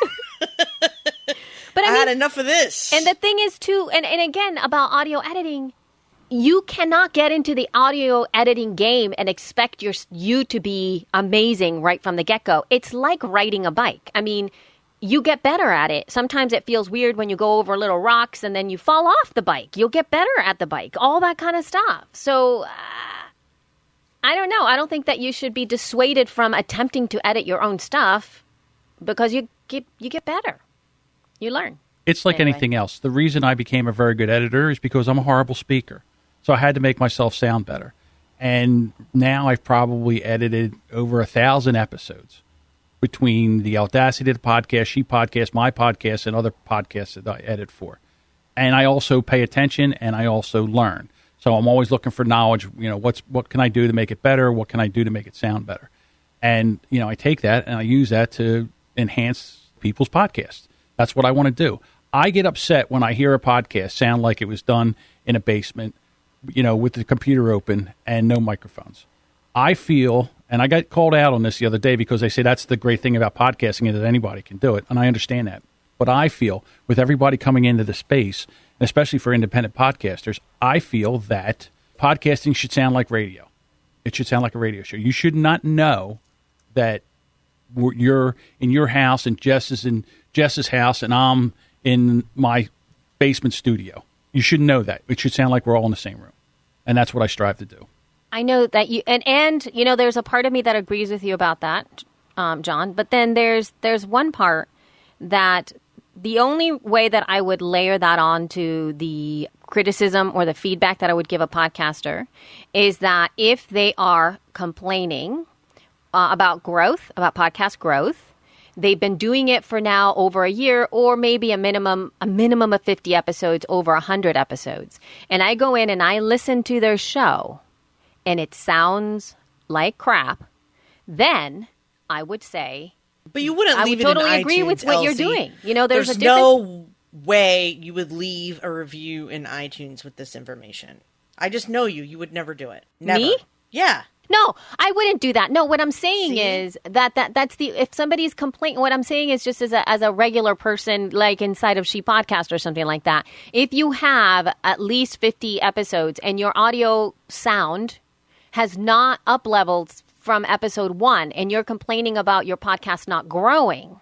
But I, I mean, had enough of this. and the thing is, too, and, and again, about audio editing, you cannot get into the audio editing game and expect your you to be amazing right from the get-go. It's like riding a bike. I mean, you get better at it. Sometimes it feels weird when you go over little rocks and then you fall off the bike. You'll get better at the bike, all that kind of stuff. So, uh, I don't know. I don't think that you should be dissuaded from attempting to edit your own stuff because you get you get better. You learn. It's like Anyway. anything else. The reason I became a very good editor is because I'm a horrible speaker. So I had to make myself sound better. And now I've probably edited over a thousand episodes between the Audacity of the podcast, She Podcast, my podcast, and other podcasts that I edit for. And I also pay attention and I also learn. So I'm always looking for knowledge. You know, what's what can I do to make it better? What can I do to make it sound better? And, you know, I take that and I use that to enhance people's podcasts. That's what I want to do. I get upset when I hear a podcast sound like it was done in a basement, you know, with the computer open and no microphones. I feel, and I got called out on this the other day because they say that's the great thing about podcasting is that anybody can do it, and I understand that. But I feel, with everybody coming into the space, especially for independent podcasters, I feel that podcasting should sound like radio. It should sound like a radio show. You should not know that you're in your house and Jess is in Jess's house and I'm in my basement studio. You should know that. It should sound like we're all in the same room. And that's what I strive to do. I know that you and and you know there's a part of me that agrees with you about that, um, John. But then there's there's one part that the only way that I would layer that on to the criticism or the feedback that I would give a podcaster is that if they are complaining uh, about growth, about podcast growth, they've been doing it for now over a year or maybe a minimum a minimum of fifty episodes, over one hundred episodes. And I go in and I listen to their show and it sounds like crap, then I would say... But you wouldn't I leave would it totally in agree iTunes, with what you're Elsie. doing. You know, there's, there's a difference. no way you would leave a review in iTunes with this information. I just know you. You would never do it. Never. Me? Yeah. No, I wouldn't do that. No, what I'm saying See? is that, that that's the if somebody's complaining. What I'm saying is just as a as a regular person, like inside of She Podcast or something like that. If you have at least fifty episodes and your audio sound has not up leveled from episode one, and you're complaining about your podcast not growing,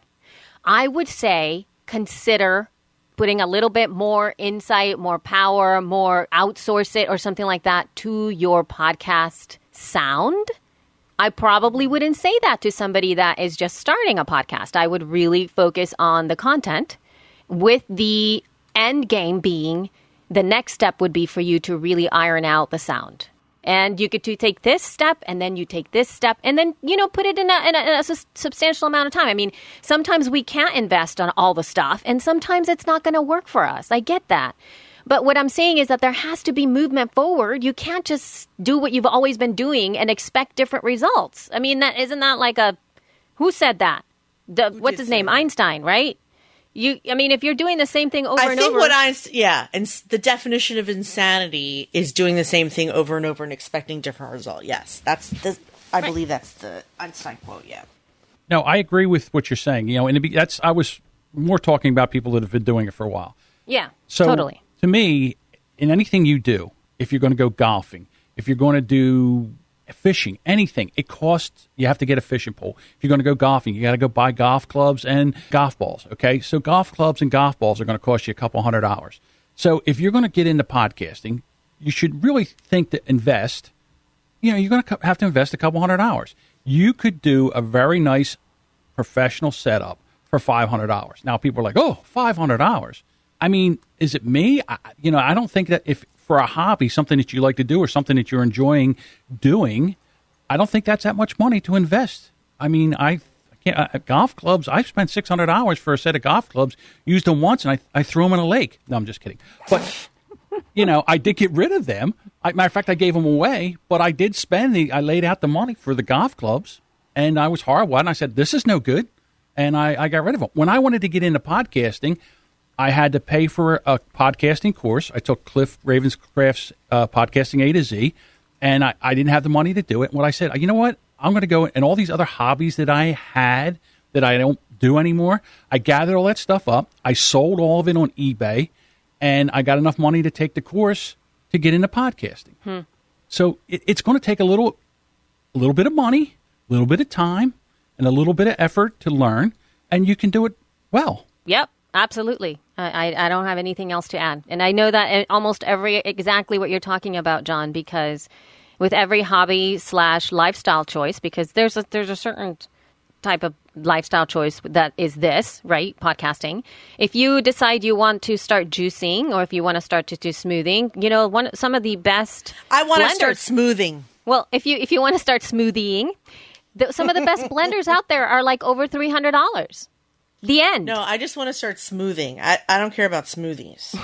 I would say consider putting a little bit more insight, more power, more outsource it or something like that to your podcast sound. I probably wouldn't say that to somebody that is just starting a podcast. I would really focus on the content, with the end game being the next step would be for you to really iron out the sound. And you get to take this step, and then you take this step, and then, you know, put it in a, in a, in a s- substantial amount of time. I mean, sometimes we can't invest on all the stuff, and sometimes it's not going to work for us. I get that. But what I'm saying is that there has to be movement forward. You can't just do what you've always been doing and expect different results. I mean, that isn't that like a, who said that? The, what's his name? that? Einstein, right? You, I mean, if you're doing the same thing over I and think over. what I, yeah, and s- the definition of insanity is doing the same thing over and over and expecting different result. Yes, that's the, I believe that's the Einstein quote, yeah. No, I agree with what you're saying. You know, and that's I was more talking about people that have been doing it for a while. Yeah, So totally. to me, in anything you do, if you're going to go golfing, if you're going to do fishing, anything, it costs, you have to get a fishing pole. If you're going to go golfing, you got to go buy golf clubs and golf balls, okay? So golf clubs and golf balls are going to cost you a couple hundred dollars. So if you're going to get into podcasting, you should really think to invest, you know, you're going to have to invest a couple hundred hours. You could do a very nice professional setup for five hundred dollars. Now people are like, oh, five hundred dollars. I mean, is it me? I, you know, I don't think that if for a hobby, something that you like to do or something that you're enjoying doing, I don't think that's that much money to invest. I mean, I, I can't, uh, golf clubs, I've spent six hundred dollars for a set of golf clubs, used them once, and I, I threw them in a lake. No, I'm just kidding. But, you know, I did get rid of them. I, matter of fact, I gave them away, but I did spend the, I laid out the money for the golf clubs, and I was horrible. And I said, this is no good. And I, I got rid of them. When I wanted to get into podcasting, I had to pay for a podcasting course. I took Cliff Ravenscraft's uh, Podcasting A to Z, and I, I didn't have the money to do it. What I said, you know what? I'm going to go, and all these other hobbies that I had that I don't do anymore, I gathered all that stuff up. I sold all of it on eBay, and I got enough money to take the course to get into podcasting. Hmm. So it, it's going to take a little, a little bit of money, a little bit of time, and a little bit of effort to learn, and you can do it well. Yep. Absolutely. I, I, I don't have anything else to add. And I know that almost every, exactly what you're talking about, John, because with every hobby slash lifestyle choice, because there's a, there's a certain type of lifestyle choice that is this, right? Podcasting. If you decide you want to start juicing or if you want to start to do smoothing, you know, one, some of the best I want to blenders- start smoothing. Well, if you, if you want to start smoothieing, the, some of the best blenders out there are like over three hundred dollars. The end. No, I just want to start smoothing. I, I don't care about smoothies.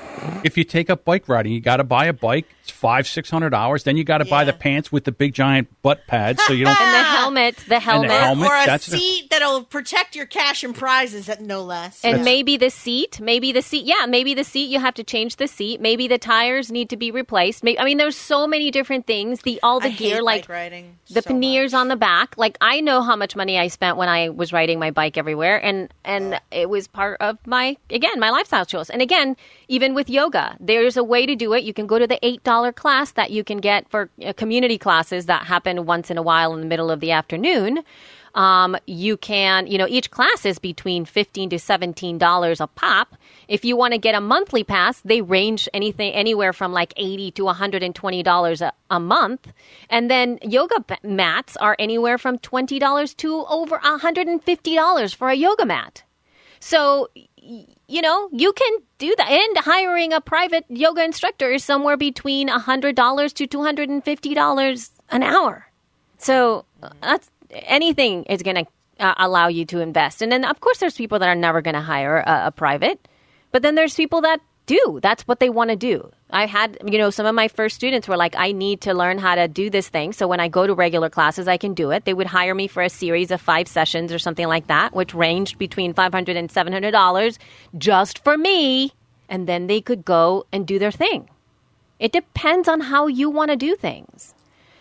If you take up bike riding, you got to buy a bike. It's five, six hundred dollars. Then you got to Yeah. buy the pants with the big giant butt pads, so you don't. And the helmet, the helmet. helmet. Or a That's the- seat that'll protect your cash and prizes, at no less. And Yes. maybe the seat, maybe the seat, yeah, maybe the seat, you have to change the seat. Maybe the tires need to be replaced. Maybe, I mean, there's so many different things. The all the I gear, hate like bike riding the so panniers much. on the back. Like I know how much money I spent when I was riding my bike everywhere, and and it was part of my again my lifestyle choice. And again, even with yoga, there's a way to do it. You can go to the eight dollar class that you can get for uh, community classes that happen once in a while in the middle of the afternoon. Um, you can, you know, each class is between fifteen to seventeen dollars a pop. If you want to get a monthly pass, they range anything anywhere from like eighty to one hundred twenty dollars a, a month. And then yoga b- mats are anywhere from twenty dollars to over one hundred fifty dollars for a yoga mat. So you know, you can do that. And hiring a private yoga instructor is somewhere between one hundred dollars to two hundred fifty dollars an hour. So that's anything is going to uh, allow you to invest. And then, of course, there's people that are never going to hire a, a private. But then there's people that do. That's what they want to do. I had, you know, some of my first students were like, I need to learn how to do this thing. So when I go to regular classes, I can do it. They would hire me for a series of five sessions or something like that, which ranged between five hundred dollars and seven hundred dollars just for me. And then they could go and do their thing. It depends on how you want to do things.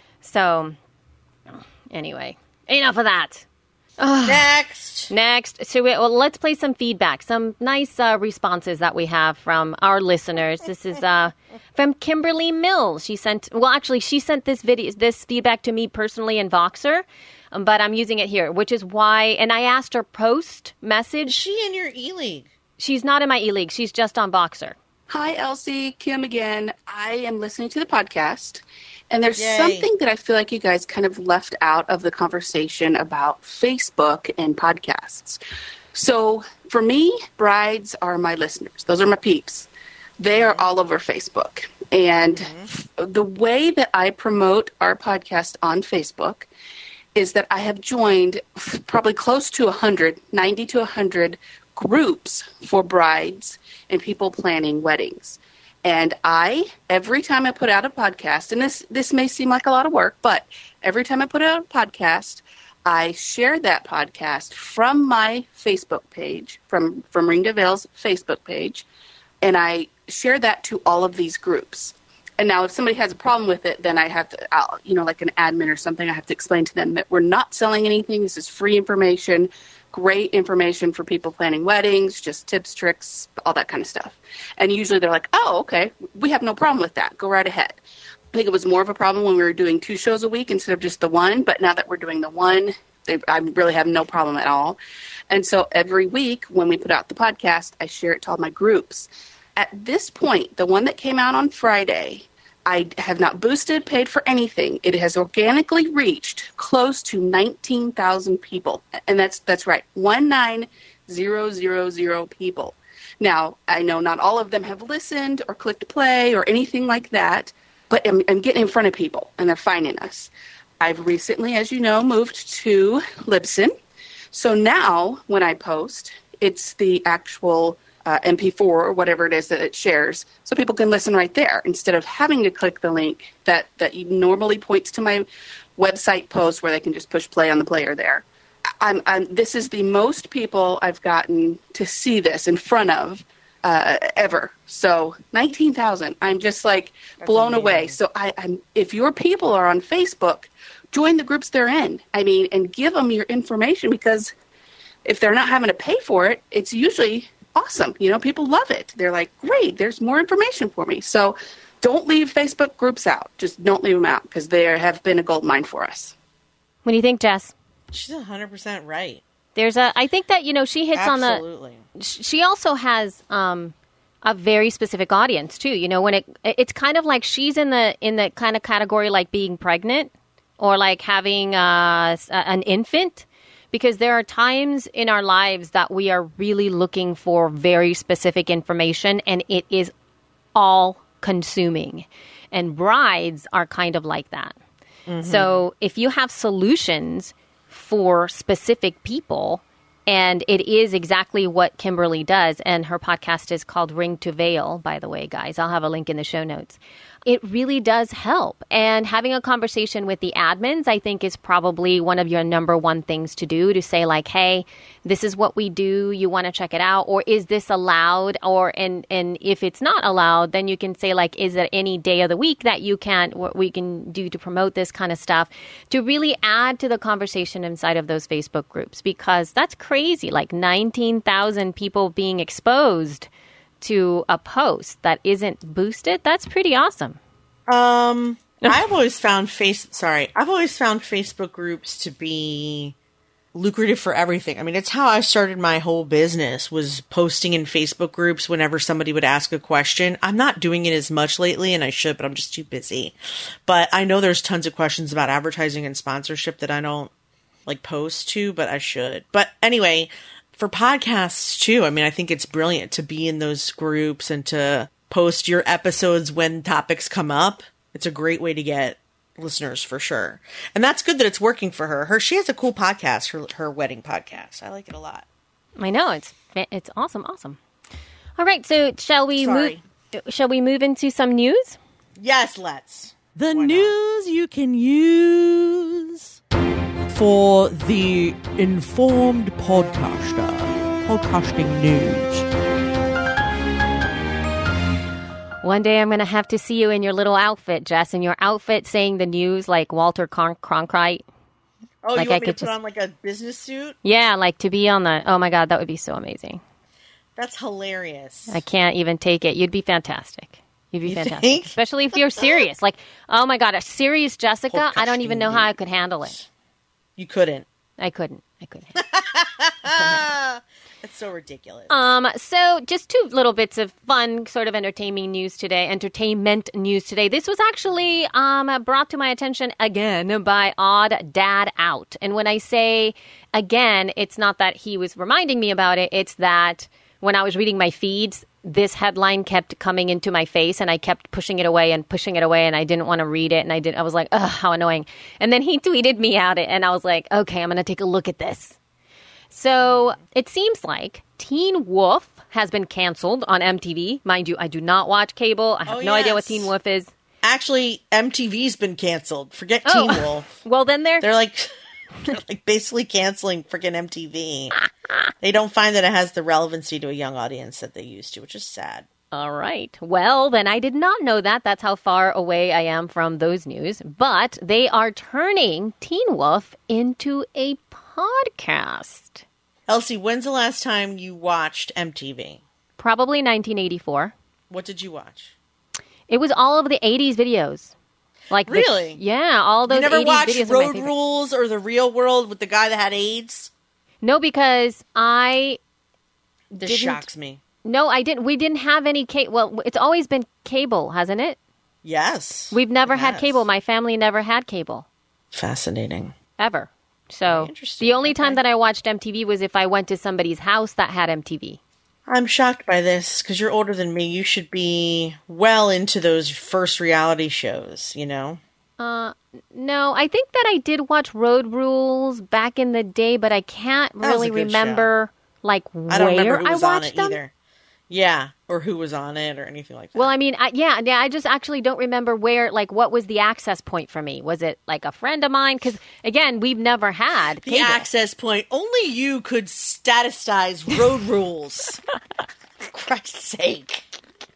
So anyway, enough of that. Ugh. Next. Next. So we, well, let's play some feedback, some nice uh, responses that we have from our listeners. This is uh, from Kimberly Mills. She sent, well, actually, she sent this video, this feedback to me personally in Voxer, um, but I'm using it here, which is why, and I asked her post message. Is she in your e-league? She's not in my e-league. She's just on Voxer. Hi, Elsie. Kim again. I am listening to the podcast. And there's Yay. something that I feel like you guys kind of left out of the conversation about Facebook and podcasts. So for me, brides are my listeners. Those are my peeps. They are all over Facebook. And mm-hmm. the way that I promote our podcast on Facebook is that I have joined probably close to one hundred, ninety to one hundred groups for brides and people planning weddings. And I, every time I put out a podcast, and this, this may seem like a lot of work, but every time I put out a podcast, I share that podcast from my Facebook page, from, from Ring to Veil's Facebook page, and I share that to all of these groups. And now if somebody has a problem with it, then I have to, I'll, you know, like an admin or something, I have to explain to them that we're not selling anything. This is free information. Great information for people planning weddings, just tips, tricks, all that kind of stuff. And usually they're like, oh, okay, we have no problem with that. Go right ahead. I think it was more of a problem when we were doing two shows a week instead of just the one. But now that we're doing the one, they, I really have no problem at all. And so every week when we put out the podcast, I share it to all my groups. At this point, the one that came out on Friday, I have not boosted, paid for anything. It has organically reached close to nineteen thousand people. And that's that's right, nineteen thousand people. Now, I know not all of them have listened or clicked play or anything like that, but I'm, I'm getting in front of people, and they're finding us. I've recently, as you know, moved to Libsyn. So now when I post, it's the actual Uh, M P four or whatever it is that it shares, so people can listen right there instead of having to click the link that, that normally points to my website post where they can just push play on the player there. I'm, I'm, this is the most people I've gotten to see this in front of uh, ever. So nineteen thousand. I'm just like That's blown amazing. away. So I, I'm, if your people are on Facebook, join the groups they're in. I mean, and give them your information, because if they're not having to pay for it, it's usually awesome. You know, people love it. They're like, great, there's more information for me. So don't leave Facebook groups out. Just don't leave them out, because they have been a gold mine for us. What do you think, Jess? She's one hundred percent right. There's a, I think that, you know, she hits Absolutely. on the, she also has um, a very specific audience too. You know, when it, it's kind of like she's in the, in the kind of category like being pregnant or like having uh, an infant. Because there are times in our lives that we are really looking for very specific information, and it is all consuming. And brides are kind of like that. Mm-hmm. So if you have solutions for specific people, and it is exactly what Kimberly does, and her podcast is called Ring to Veil, by the way, guys. I'll have a link in the show notes. It really does help. And having a conversation with the admins, I think, is probably one of your number one things to do, to say like, hey, this is what we do. You want to check it out? Or is this allowed? Or and and if it's not allowed, then you can say like, is there any day of the week that you can, what we can do to promote this kind of stuff, to really add to the conversation inside of those Facebook groups? Because that's crazy, like nineteen thousand people being exposed to a post that isn't boosted. That's pretty awesome. Um, I've always found face. Sorry, I've always found Facebook groups to be lucrative for everything. I mean, it's how I started my whole business, was posting in Facebook groups whenever somebody would ask a question. I'm not doing it as much lately, and I should, but I'm just too busy. But I know there's tons of questions about advertising and sponsorship that I don't like post to, but I should. But anyway, for podcasts too. I mean, I think it's brilliant to be in those groups and to post your episodes when topics come up. It's a great way to get listeners for sure. And that's good that it's working for her. Her she has a cool podcast, her her wedding podcast. I like it a lot. I know, it's it's awesome, awesome. All right, so shall we Sorry. move shall we move into some news? Yes, let's. The Why news you can use for the informed podcaster. Podcasting news. One day I'm going to have to see you in your little outfit, Jess, in your outfit saying the news like Walter Cron- Cronkite. Oh, Like you want I me to could put just- on like a business suit? Yeah, like to be on the... Oh, my God, that would be so amazing. That's hilarious. I can't even take it. You'd be fantastic. You'd be You fantastic. think? Especially if you're serious. Like, oh, my God, a serious Jessica? I don't even know how I Podcasting could handle it. You couldn't. I couldn't. I couldn't. Ah, that's so ridiculous. Um, so just two little bits of fun sort of entertaining news today, entertainment news today. This was actually um, brought to my attention again by Odd Dad Out. And when I say again, it's not that he was reminding me about it. It's that when I was reading my feeds, this headline kept coming into my face and I kept pushing it away and pushing it away and I didn't want to read it. And I did. I was like, ugh, how annoying. And then he tweeted me at it and I was like, okay, I'm going to take a look at this. So it seems like Teen Wolf has been canceled on M T V. Mind you, I do not watch cable. I have Oh, no idea what yes. Teen Wolf is. Actually, M T V's been canceled. Forget Oh. Teen Wolf. Well, then they're... They're like, they're like basically canceling freaking M T V. They don't find that it has the relevancy to a young audience that they used to, which is sad. All right. Well, then I did not know that. That's how far away I am from those news. But they are turning Teen Wolf into a podcast. Elsie, when's the last time you watched M T V? Probably nineteen eighty-four. What did you watch? It was all of the eighties videos. Like the- Really? yeah, all those You never eighties watched videos are my Road favorite. Rules or The Real World with the guy that had AIDS? No, because I This Didn't- shocks me. No, I didn't. We didn't have any cable. Well, it's always been cable, hasn't it? Yes. We've never it had has. cable. My family never had cable, Fascinating. ever. So interesting. the only time Okay. that I watched M T V was if I went to somebody's house that had M T V. I'm shocked by this because you're older than me. You should be well into those first reality shows, you know? Uh, no, I think that I did watch Road Rules back in the day, but I can't was a really good remember like I don't where remember who I was on watched it them. either. Yeah, or who was on it or anything like that. Well, I mean, I, yeah, yeah, I just actually don't remember where, like, what was the access point for me? Was it like a friend of mine? Because again, we've never had the cable. access point. Only you could staticize Road Rules. For Christ's sake.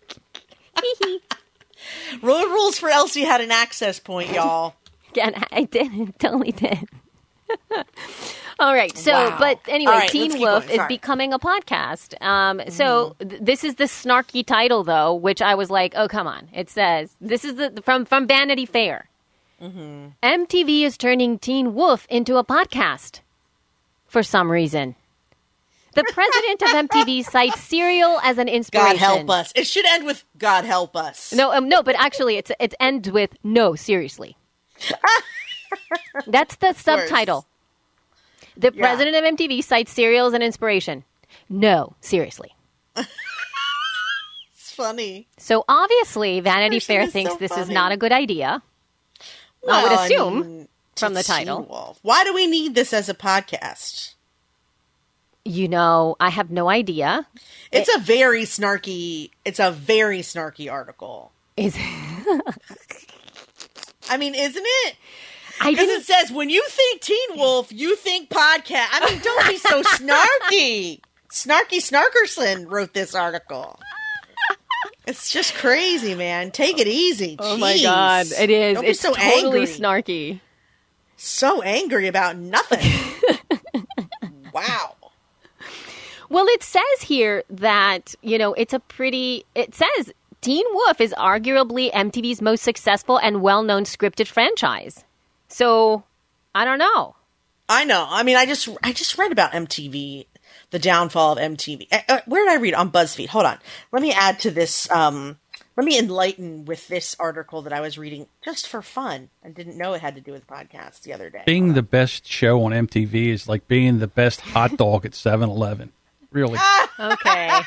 Road Rules for Elsie had an access point, y'all. Again, I did, totally did. All right. So, Wow. but anyway, All right, Teen let's keep Wolf going. is Sorry. becoming a podcast. Um, so th- this is the snarky title, though, which I was like, oh, come on. It says, this is the from, from Vanity Fair. Mm-hmm. M T V is turning Teen Wolf into a podcast for some reason. The president of M T V cites Serial as an inspiration. God help us. It should end with God help us. No, um, no, but actually, it's it ends with no. Seriously, that's the subtitle. The Yeah. president of M T V cites Serial as an inspiration. No, seriously. It's funny. So obviously, Vanity person Fair is thinks so this is funny. not a good idea. I would Well, assume mean, from the it's Teen title. Wolf. Why do we need this as a podcast? You know, I have no idea. It's a very snarky. It's a very snarky article. Is I mean, isn't it? I Because didn't. it says when you think Teen Wolf, you think podcast. I mean, don't be so snarky. Snarky Snarkerson wrote this article. It's just crazy, man. Take it easy. Oh my Jeez. God, it is. Don't be It's so totally angry. snarky. So angry about nothing. Wow. Well, it says here that, you know, it's a pretty, it says Teen Wolf is arguably M T V's most successful and well-known scripted franchise. So, I don't know. I know. I mean, I just I just read about M T V, the downfall of M T V. Uh, uh, where did I read? On BuzzFeed. Hold on. Let me add to this um Let me enlighten with this article that I was reading just for fun. I didn't know it had to do with podcasts the other day. Being the best show on M T V is like being the best hot dog at seven eleven. Really. Okay.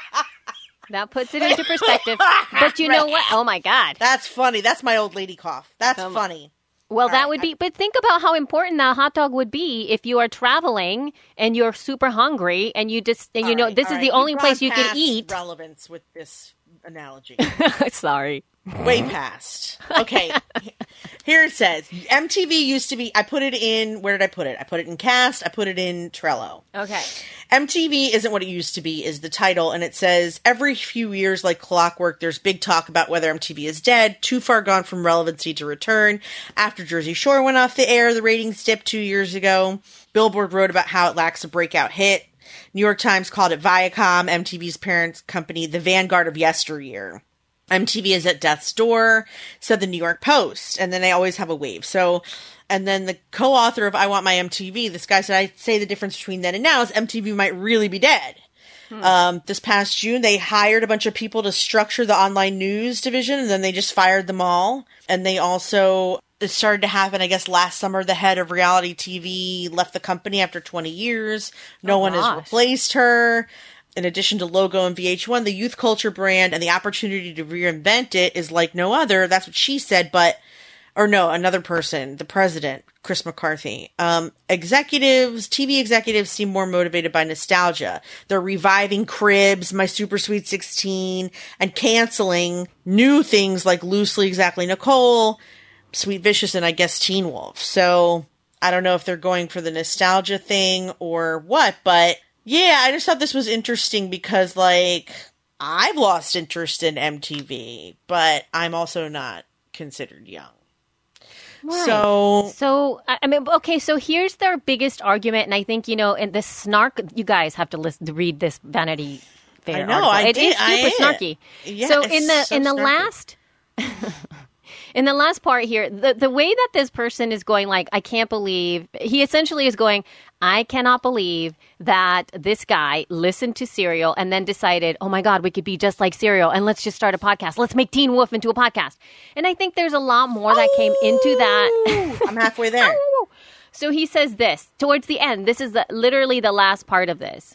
That puts it into perspective. But you know what? Oh, my God. That's funny. That's my old lady cough. That's Um, funny. Well, All that right, would I- be, but think about how important that hot dog would be if you are traveling and you're super hungry and you just, and you All know, right, this all is right. the only You've place gone you can past eat. relevance with this analogy. Sorry. Way past. Okay. Here it says M T V used to be, I put it in, where did I put it? I put it in Cast. I put it in Trello. Okay. M T V isn't what it used to be is the title. And it says every few years, like clockwork, there's big talk about whether M T V is dead, too far gone from relevancy to return. After Jersey Shore went off the air, the ratings dipped two years ago. Billboard wrote about how it lacks a breakout hit. New York Times called it Viacom, M T V's parent company, the vanguard of yesteryear. M T V is at death's door, said the New York Post. And then they always have a wave. So, and then the co-author of I Want My M T V, this guy said, I'd say the difference between then and now is M T V might really be dead. Hmm. Um, this past June, they hired a bunch of people to structure the online news division, and then they just fired them all. And they also, it started to happen, I guess, last summer. The head of reality T V left the company after twenty years. No Oh, one gosh. has replaced her. In addition to Logo and V H one, the youth culture brand and the opportunity to reinvent it is like no other. That's what she said, but, or no, another person, the president, Chris McCarthy. Um, executives, T V executives seem more motivated by nostalgia. They're reviving Cribs, My Super Sweet sixteen, and canceling new things like Loosely Exactly Nicole, Sweet Vicious, and I guess Teen Wolf. So I don't know if they're going for the nostalgia thing or what, but yeah, I just thought this was interesting because, like, I've lost interest in M T V, but I'm also not considered young. Right. So, So, I I mean, okay, so here's their biggest argument, and I think, you know, and the snark, you guys have to listen to read this Vanity Fair I know, article. I It did- is I super am. snarky. Yeah, so it's in the so in the snarky. last in the last part here, the the way that this person is going, like, I can't believe, he essentially is going, I cannot believe that this guy listened to Serial and then decided, oh my God, we could be just like Serial and let's just start a podcast. Let's make Teen Wolf into a podcast. And I think there's a lot more that came into that. I'm halfway there. So he says this towards the end. This is the, literally the last part of this.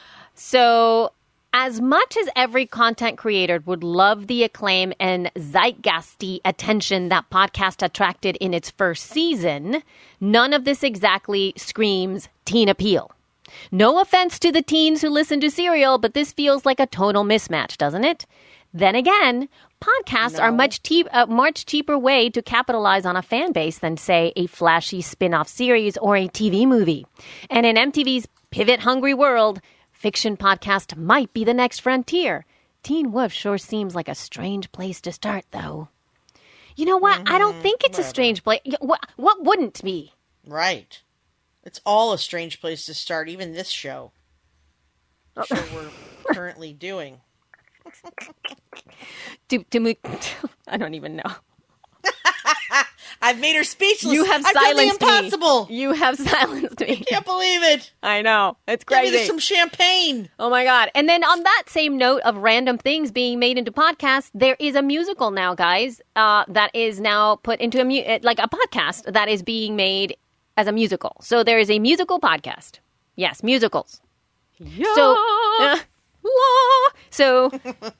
So as much as every content creator would love the acclaim and zeitgeisty attention that podcast attracted in its first season, none of this exactly screams teen appeal. No offense to the teens who listen to Serial, but this feels like a tonal mismatch, doesn't it? Then again, podcasts No. are much cheap, a much cheaper way to capitalize on a fan base than, say, a flashy spin-off series or a T V movie. And in M T V's pivot-hungry world, fiction podcast might be the next frontier. Teen Wolf sure seems like a strange place to start, though. You know what? I don't think it's a strange place. What, what wouldn't be? Right. It's all a strange place to start, even this show. The show we're currently doing. To, to me, I don't even know. I've made her speechless. You have I've done the silenced impossible. me. You have silenced me. Can't believe it. I know. It's Give me crazy. some champagne. Oh my God. And then on that same note of random things being made into podcasts, there is a musical now, guys, uh, that is now put into a, mu- uh, like a podcast that is being made as a musical. So there is a musical podcast. Yes, musicals. Yeah. So, uh, la. So,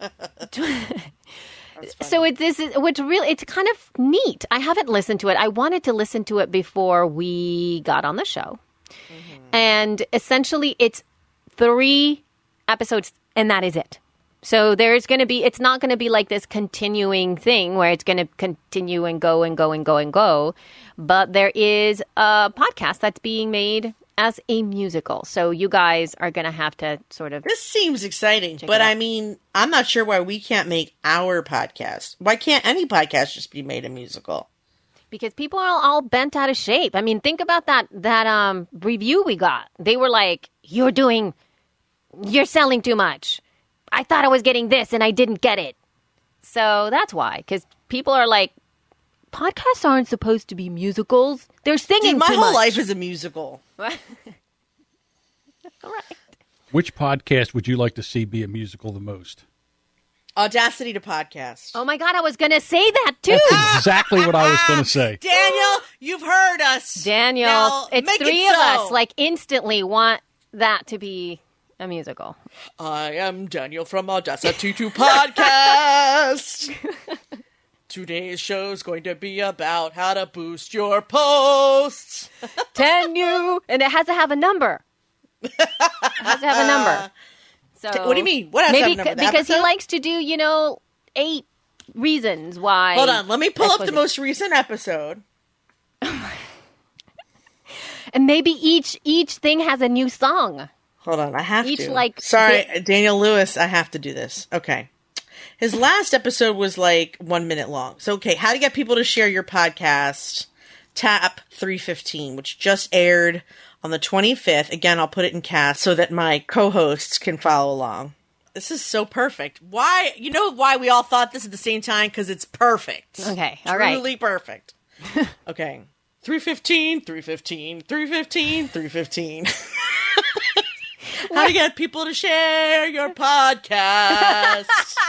so it, this is, what's really, it's kind of neat. I haven't listened to it. I wanted to listen to it before we got on the show. Mm-hmm. And essentially it's three episodes and that is it. So there's going to be, it's not going to be like this continuing thing where it's going to continue and go and go and go and go. But there is a podcast that's being made as a musical. So you guys are going to have to sort of... This seems exciting, Check but it out. I mean, I'm not sure why we can't make our podcast. Why can't any podcast just be made a musical? Because people are all bent out of shape. I mean, think about that that um review we got. They were like, you're doing, you're selling too much. I thought I was getting this and I didn't get it. So that's why. Because people are like, podcasts aren't supposed to be musicals. They're singing Dude, my too whole much. life is a musical. All right. Which podcast would you like to see be a musical the most? Audacity to podcast. Oh my God, I was going to say that too. That's exactly what I was going to say. Daniel, you've heard us. Daniel, Now, it's make three it of so. us, like, instantly want that to be a musical. I am Daniel from Audacity to podcast. Today's show is going to be about how to boost your posts. Ten you, and it has to have a number. It has to have a number. So What do you mean? What has to maybe have a number? The because he episode? likes to do, you know, eight reasons why. Hold on, let me pull X up the was- most recent episode. And maybe each each thing has a new song. Hold on, I have Each, to. like, Sorry, bit- Daniel Lewis, I have to do this. Okay. His last episode was like one minute long. So, okay, how to get people to share your podcast. Tap three fifteen, which just aired on the twenty-fifth. Again, I'll put it in cast so that my co-hosts can follow along. This is so perfect. Why? You know why we all thought this at the same time? Because it's perfect. Okay, all right. Truly perfect. Okay. three fifteen, three fifteen, three fifteen, three fifteen. How to get people to share your podcast.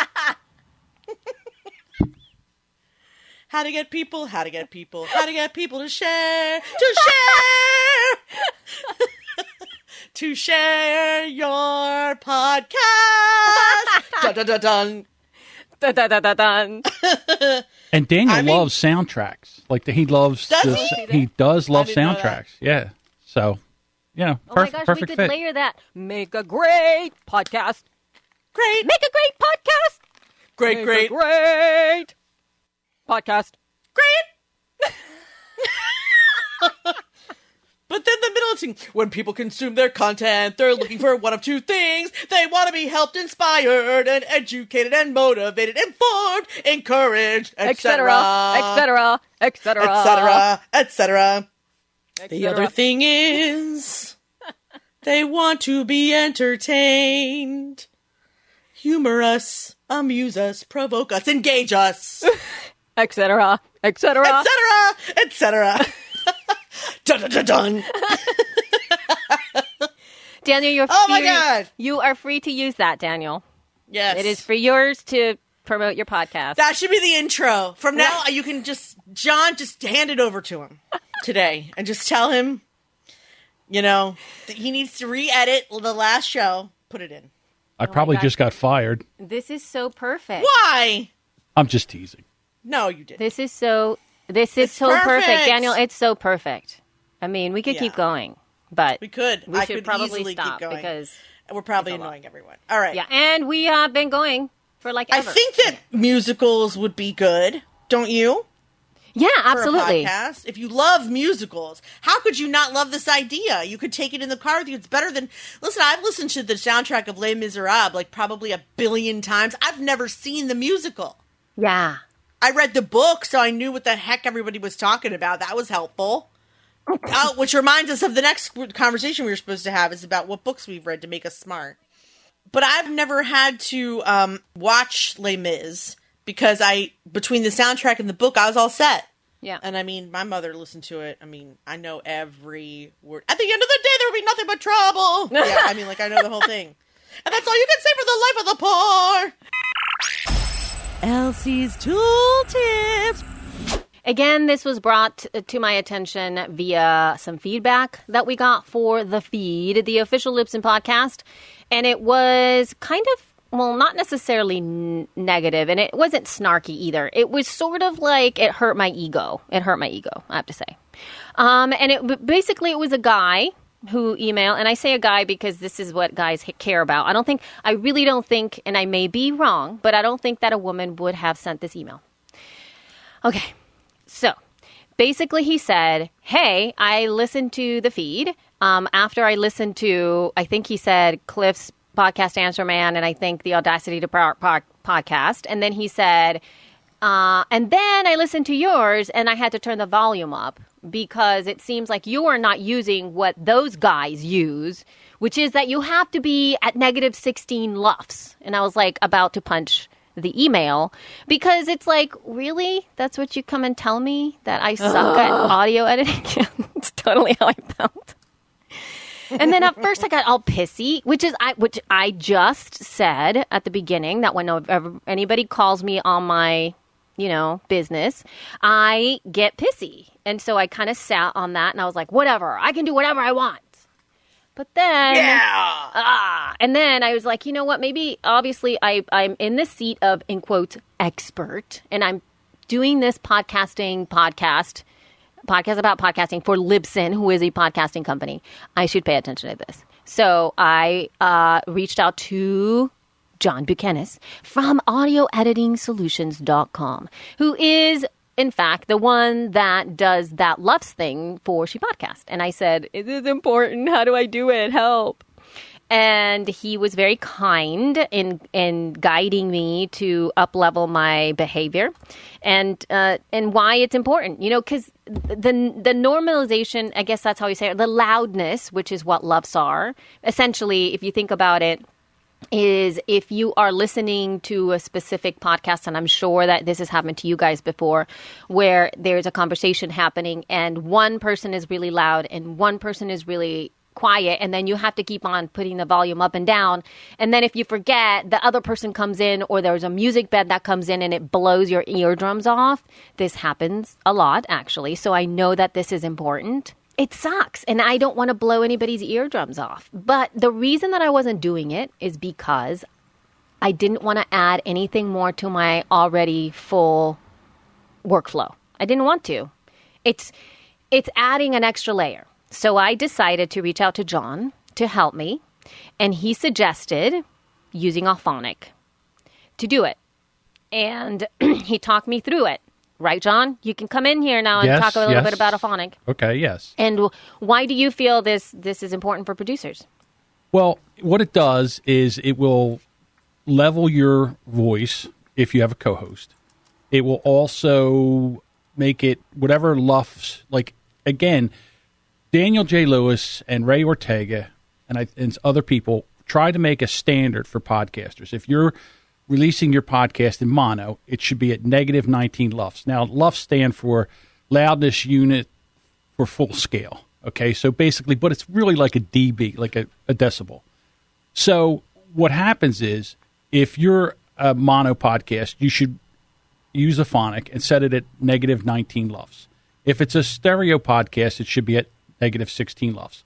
How to get people, how to get people, how to get people to share, to share, to share your podcast. Dun, dun, dun, dun. Dun, dun, dun, dun, dun. And Daniel I mean- loves soundtracks. Like the, he loves. Does the, he? he does love didn't know that. soundtracks. Yeah. So, you know, Oh my perfect, gosh, we perfect could fit. layer that. Make a great podcast. Great, Make a great podcast. great, Make great, a great podcast. great. But then the middle thing, when people consume their content, they're looking for one of two things. They want to be helped, inspired, and educated, and motivated, informed, encouraged, et Etc. cetera, Etc. Etc. et cetera, et cetera. The cetera. other thing is, they want to be entertained, humor us, amuse us, provoke us, engage us, Etc. Etc. et cetera, et cetera. Dun dun dun dun. Daniel, you're Oh my free- God. You are free to use that, Daniel. Yes. It is for yours to promote your podcast. That should be the intro. From now, you can just, John, just hand it over to him today and just tell him, you know, that he needs to re-edit the last show. Put it in. I probably God. just got fired. This is so perfect. Why? I'm just teasing. No, you didn't. This is so. This is It's so perfect. perfect. Daniel. It's so perfect. I mean, we could Yeah. keep going, but We could. We I should could probably easily stop keep going. because We're probably it's a lot. annoying everyone. All right. yeah, and we have been going for like I ever. think that musicals would be good, don't you? yeah, For absolutely. a podcast. If you love musicals, how could you not love this idea? You could take it in the car with you. It's better than listen. I've listened to the soundtrack of Les Miserables like probably a billion times. I've never seen the musical. Yeah. I read the book, so I knew what the heck everybody was talking about. That was helpful. uh, which reminds us of the next conversation we were supposed to have is about what books we've read to make us smart. But I've never had to um, watch Les Mis because I, between the soundtrack and the book, I was all set. Yeah. And I mean, my mother listened to it. I mean, I know every word. At the end of the day, there will be nothing but trouble. Yeah, I mean, like, I know the whole thing. And that's all you can say for the life of the poor. Elsie's Tool Tips. Again, this was brought to my attention via some feedback that we got for the feed, the official Libsyn podcast. And it was kind of, well, not necessarily n- negative, and it wasn't snarky either. It was sort of like it hurt my ego. It hurt my ego, I have to say. Um, and it basically, it was a guy who emailed, and I say a guy because this is what guys care about. I don't think, I really don't think, and I may be wrong, but I don't think that a woman would have sent this email. Okay. So, basically he said, hey, I listened to the feed. Um, after I listened to, I think he said Cliff's podcast Answer Man, and I think the Audacity to Power po- podcast. And then he said, uh, and then I listened to yours, and I had to turn the volume up because it seems like you are not using what those guys use, which is that you have to be at negative sixteen lufs. And I was like about to punch the email because it's like, really? That's what you come and tell me? That I suck at audio editing? It's totally how I felt. And then at first I got all pissy, which is I which I just said at the beginning that whenever anybody calls me on my, you know, business, I get pissy. And so I kind of sat on that and I was like, whatever, I can do whatever I want. But then, Yeah. ah, and then I was like, you know what? Maybe, obviously, I, I'm in the seat of, in quotes, expert, and I'm doing this podcasting podcast, podcast about podcasting for Libsyn, who is a podcasting company. I should pay attention to this. So I uh, reached out to John Buchanan from audio editing solutions dot com, who is, in fact, the one that does that Lufs thing for She Podcast. And I said, it is important. How do I do it? Help. And he was very kind in in guiding me to up-level my behavior and uh, and why it's important. You know, because the, the normalization, I guess that's how you say it, the loudness, which is what Lufs are. Essentially, if you think about it, is if you are listening to a specific podcast, and I'm sure that this has happened to you guys before, where there's a conversation happening and one person is really loud and one person is really quiet, and then you have to keep on putting the volume up and down. And then if you forget, the other person comes in or there's a music bed that comes in and it blows your eardrums off. This happens a lot, actually. So I know that this is important. It sucks, and I don't want to blow anybody's eardrums off. But the reason that I wasn't doing it is because I didn't want to add anything more to my already full workflow. I didn't want to. It's it's adding an extra layer. So I decided to reach out to John to help me, and he suggested using Auphonic to do it. And he talked me through it. Right, John? You can come in here now and yes, talk a little yes. bit about Auphonic. Okay, yes. And why do you feel this this is important for producers? Well, what it does is it will level your voice if you have a co-host. It will also make it whatever Lufs, like, again, Daniel J. Lewis and Ray Ortega and, I, and other people try to make a standard for podcasters. If you're releasing your podcast in mono, it should be at negative nineteen Lufs. Now, Lufs stand for loudness unit for full scale. Okay, so basically, but it's really like a dB, like a, a decibel. So what happens is, if you're a mono podcast, you should use Auphonic and set it at negative nineteen Lufs. If it's a stereo podcast, it should be at negative sixteen Lufs.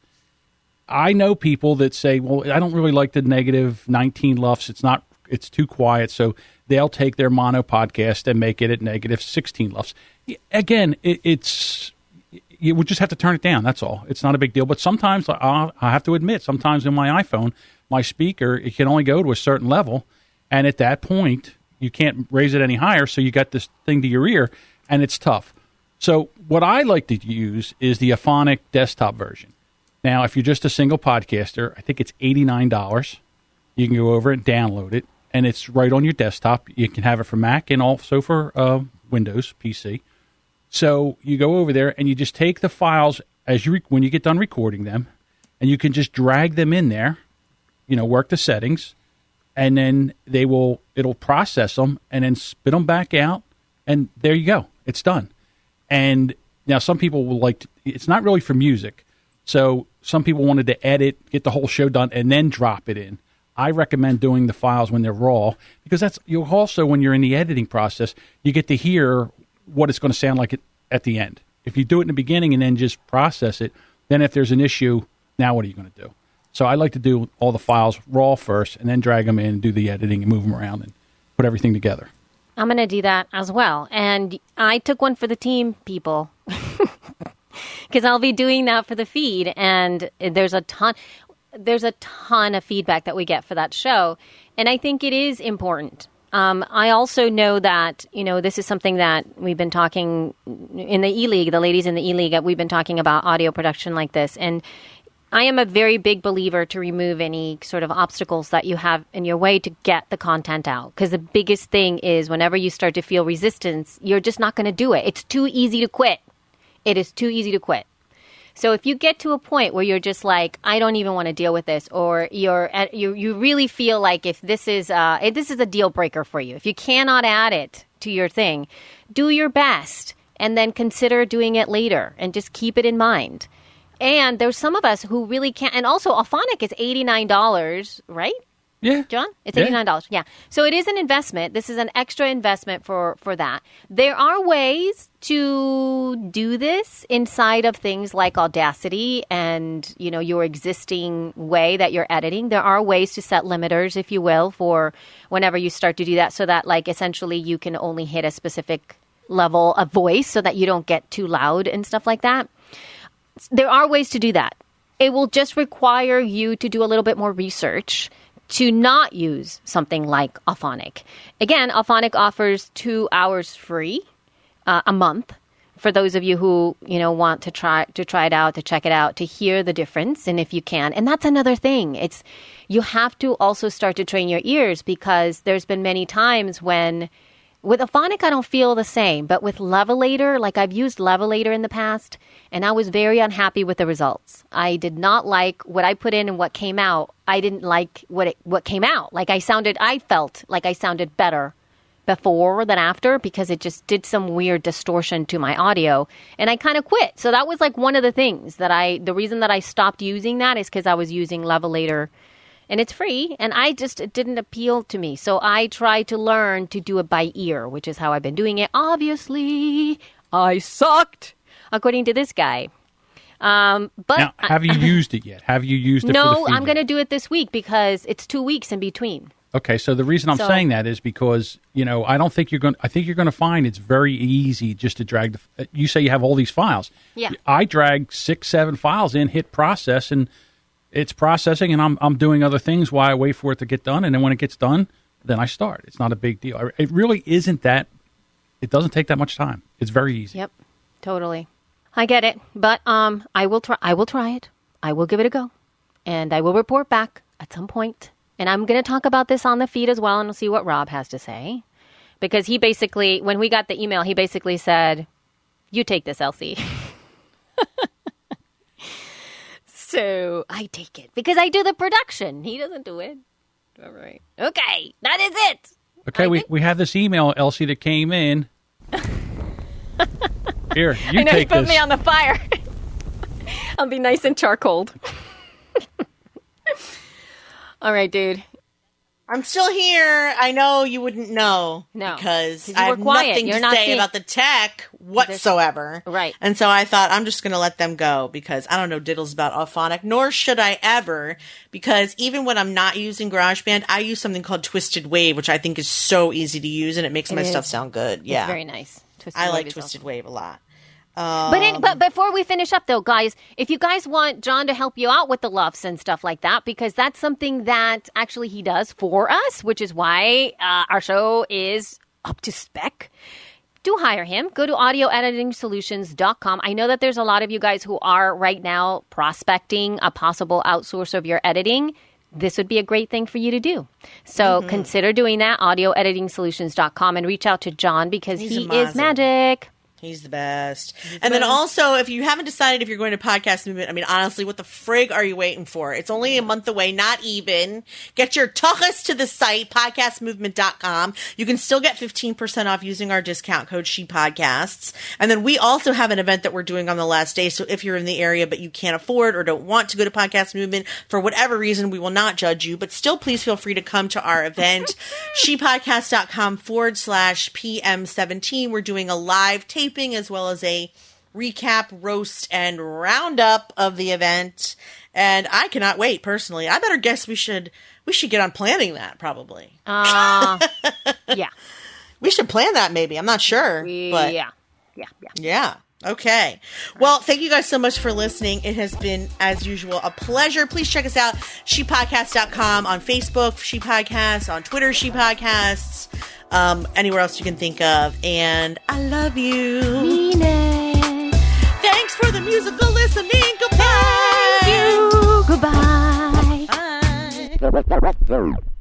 I know people that say, well, I don't really like the negative nineteen Lufs. It's not It's too quiet, so they'll take their mono podcast and make it at negative sixteen Lufs. Again, it, it's you would just have to turn it down. That's all. It's not a big deal. But sometimes, I I have to admit, sometimes in my iPhone, my speaker, it can only go to a certain level, and at that point, you can't raise it any higher, so you got this thing to your ear, and it's tough. So what I like to use is the Auphonic desktop version. Now, if you're just a single podcaster, I think it's eighty-nine dollars. You can go over and download it, and it's right on your desktop. You can have it for Mac and also for uh, Windows P C. So you go over there, and you just take the files as you re- when you get done recording them, and you can just drag them in there, you know, work the settings, and then they will it'll process them and then spit them back out, and there you go. It's done. And now some people will like to, it's not really for music, so some people wanted to edit, get the whole show done, and then drop it in. I recommend doing the files when they're raw, because that's you'll also, when you're in the editing process, you get to hear what it's going to sound like at, at the end. If you do it in the beginning and then just process it, then if there's an issue, now what are you going to do? So I like to do all the files raw first and then drag them in and do the editing and move them around and put everything together. I'm going to do that as well. And I took one for the team, people, because I'll be doing that for the feed. And there's a ton... There's a ton of feedback that we get for that show, and I think it is important. Um, I also know that, you know, this is something that we've been talking in the E-League, the ladies in the E-League, we've been talking about audio production like this, and I am a very big believer to remove any sort of obstacles that you have in your way to get the content out, because the biggest thing is whenever you start to feel resistance, you're just not going to do it. It's too easy to quit. It is too easy to quit. So if you get to a point where you're just like, I don't even want to deal with this, or you're at, you you really feel like if this is uh if this is a deal breaker for you, if you cannot add it to your thing, do your best and then consider doing it later and just keep it in mind. And there's some of us who really can't. And also, Alphonic is eighty-nine dollars, right? Yeah. John? It's Yeah. eighty-nine dollars. Yeah. So it is an investment. This is an extra investment for, for that. There are ways to do this inside of things like Audacity and, you know, your existing way that you're editing. There are ways to set limiters, if you will, for whenever you start to do that so that, like, essentially you can only hit a specific level of voice so that you don't get too loud and stuff like that. There are ways to do that. It will just require you to do a little bit more research to not use something like Alphonic. Again, Alphonic offers two hours free uh, a month for those of you who, you know, want to try to try it out, to check it out, to hear the difference, and if you can. And that's another thing. It's you have to also start to train your ears because there's been many times when with Alphonic, I don't feel the same, but with Levelator, like I've used Levelator in the past, and I was very unhappy with the results. I did not like what I put in and what came out. I didn't like what it, what came out. Like I sounded, I felt like I sounded better before than after because it just did some weird distortion to my audio, and I kind of quit. So that was like one of the things that I, the reason that I stopped using that is because I was using Levelator. And it's free, and I just, it didn't appeal to me. So I tried to learn to do it by ear, which is how I've been doing it. Obviously, I sucked, according to this guy. Um, but now, have you used it yet? Have you used it no, for the feedback? I'm going to do it this week because it's two weeks in between. Okay, so the reason I'm So- saying that is because, you know, I don't think you're going I think you're going to find it's very easy just to drag the, you say you have all these files. Yeah. I drag six, seven files in, hit process, and it's processing, and I'm I'm doing other things while I wait for it to get done, and then when it gets done, then I start. It's not a big deal. It really isn't that. It doesn't take that much time. It's very easy. Yep, totally. I get it, but um, I will try. I will try it. I will give it a go, and I will report back at some point. And I'm going to talk about this on the feed as well, and we'll see what Rob has to say, because he basically, when we got the email, he basically said, "You take this, Elsie." So I take it because I do the production. He doesn't do it. All right. Okay. That is it. Okay, I we, think- we have this email, Elsie, that came in. Here, you I know take you put this. me on the fire. I'll be nice and charcoaled. All right, dude. I'm still here. I know you wouldn't know. No, Because 'cause you I were have quiet. nothing You're to not say seeing- about the tech whatsoever. Right. And so I thought I'm just going to let them go because I don't know diddles about Alphonic, nor should I ever, because even when I'm not using GarageBand, I use something called Twisted Wave, which I think is so easy to use and it makes It my is. stuff sound good. Yeah. It's very nice. Twisted I Wave like is Twisted awesome. Wave a lot. But in, but before we finish up, though, guys, if you guys want John to help you out with the Lufs and stuff like that, because that's something that actually he does for us, which is why uh, our show is up to spec. Do hire him. Go to audio editing solutions dot com. I know that there's a lot of you guys who are right now prospecting a possible outsource of your editing. This would be a great thing for you to do. So Mm-hmm. consider doing that, audio editing solutions dot com, and reach out to John because He's he is amazing. magic. He's the best. And then also, if you haven't decided if you're going to Podcast Movement, I mean, honestly, what the frig are you waiting for? It's only a month away, not even. Get your tuchus to the site, podcast movement dot com. You can still get fifteen percent off using our discount code ShePodcasts. And then we also have an event that we're doing on the last day. So if you're in the area but you can't afford or don't want to go to Podcast Movement for whatever reason, we will not judge you. But still, please feel free to come to our event, shepodcast dot com forward slash P M seventeen. We're doing a live taping as well as a recap, roast, and roundup of the event. And I cannot wait, personally. I better guess we should we should get on planning that, probably. Uh, yeah. We should plan that, maybe. I'm not sure. But yeah. Yeah. Yeah. yeah. Okay. Well, thank you guys so much for listening. It has been, as usual, a pleasure. Please check us out, she podcast dot com, on Facebook, She Podcasts, on Twitter, She Podcasts, um, anywhere else you can think of. And I love you. Mean it. Thanks for the musical listening. Goodbye. Thank you. Goodbye. Bye. Very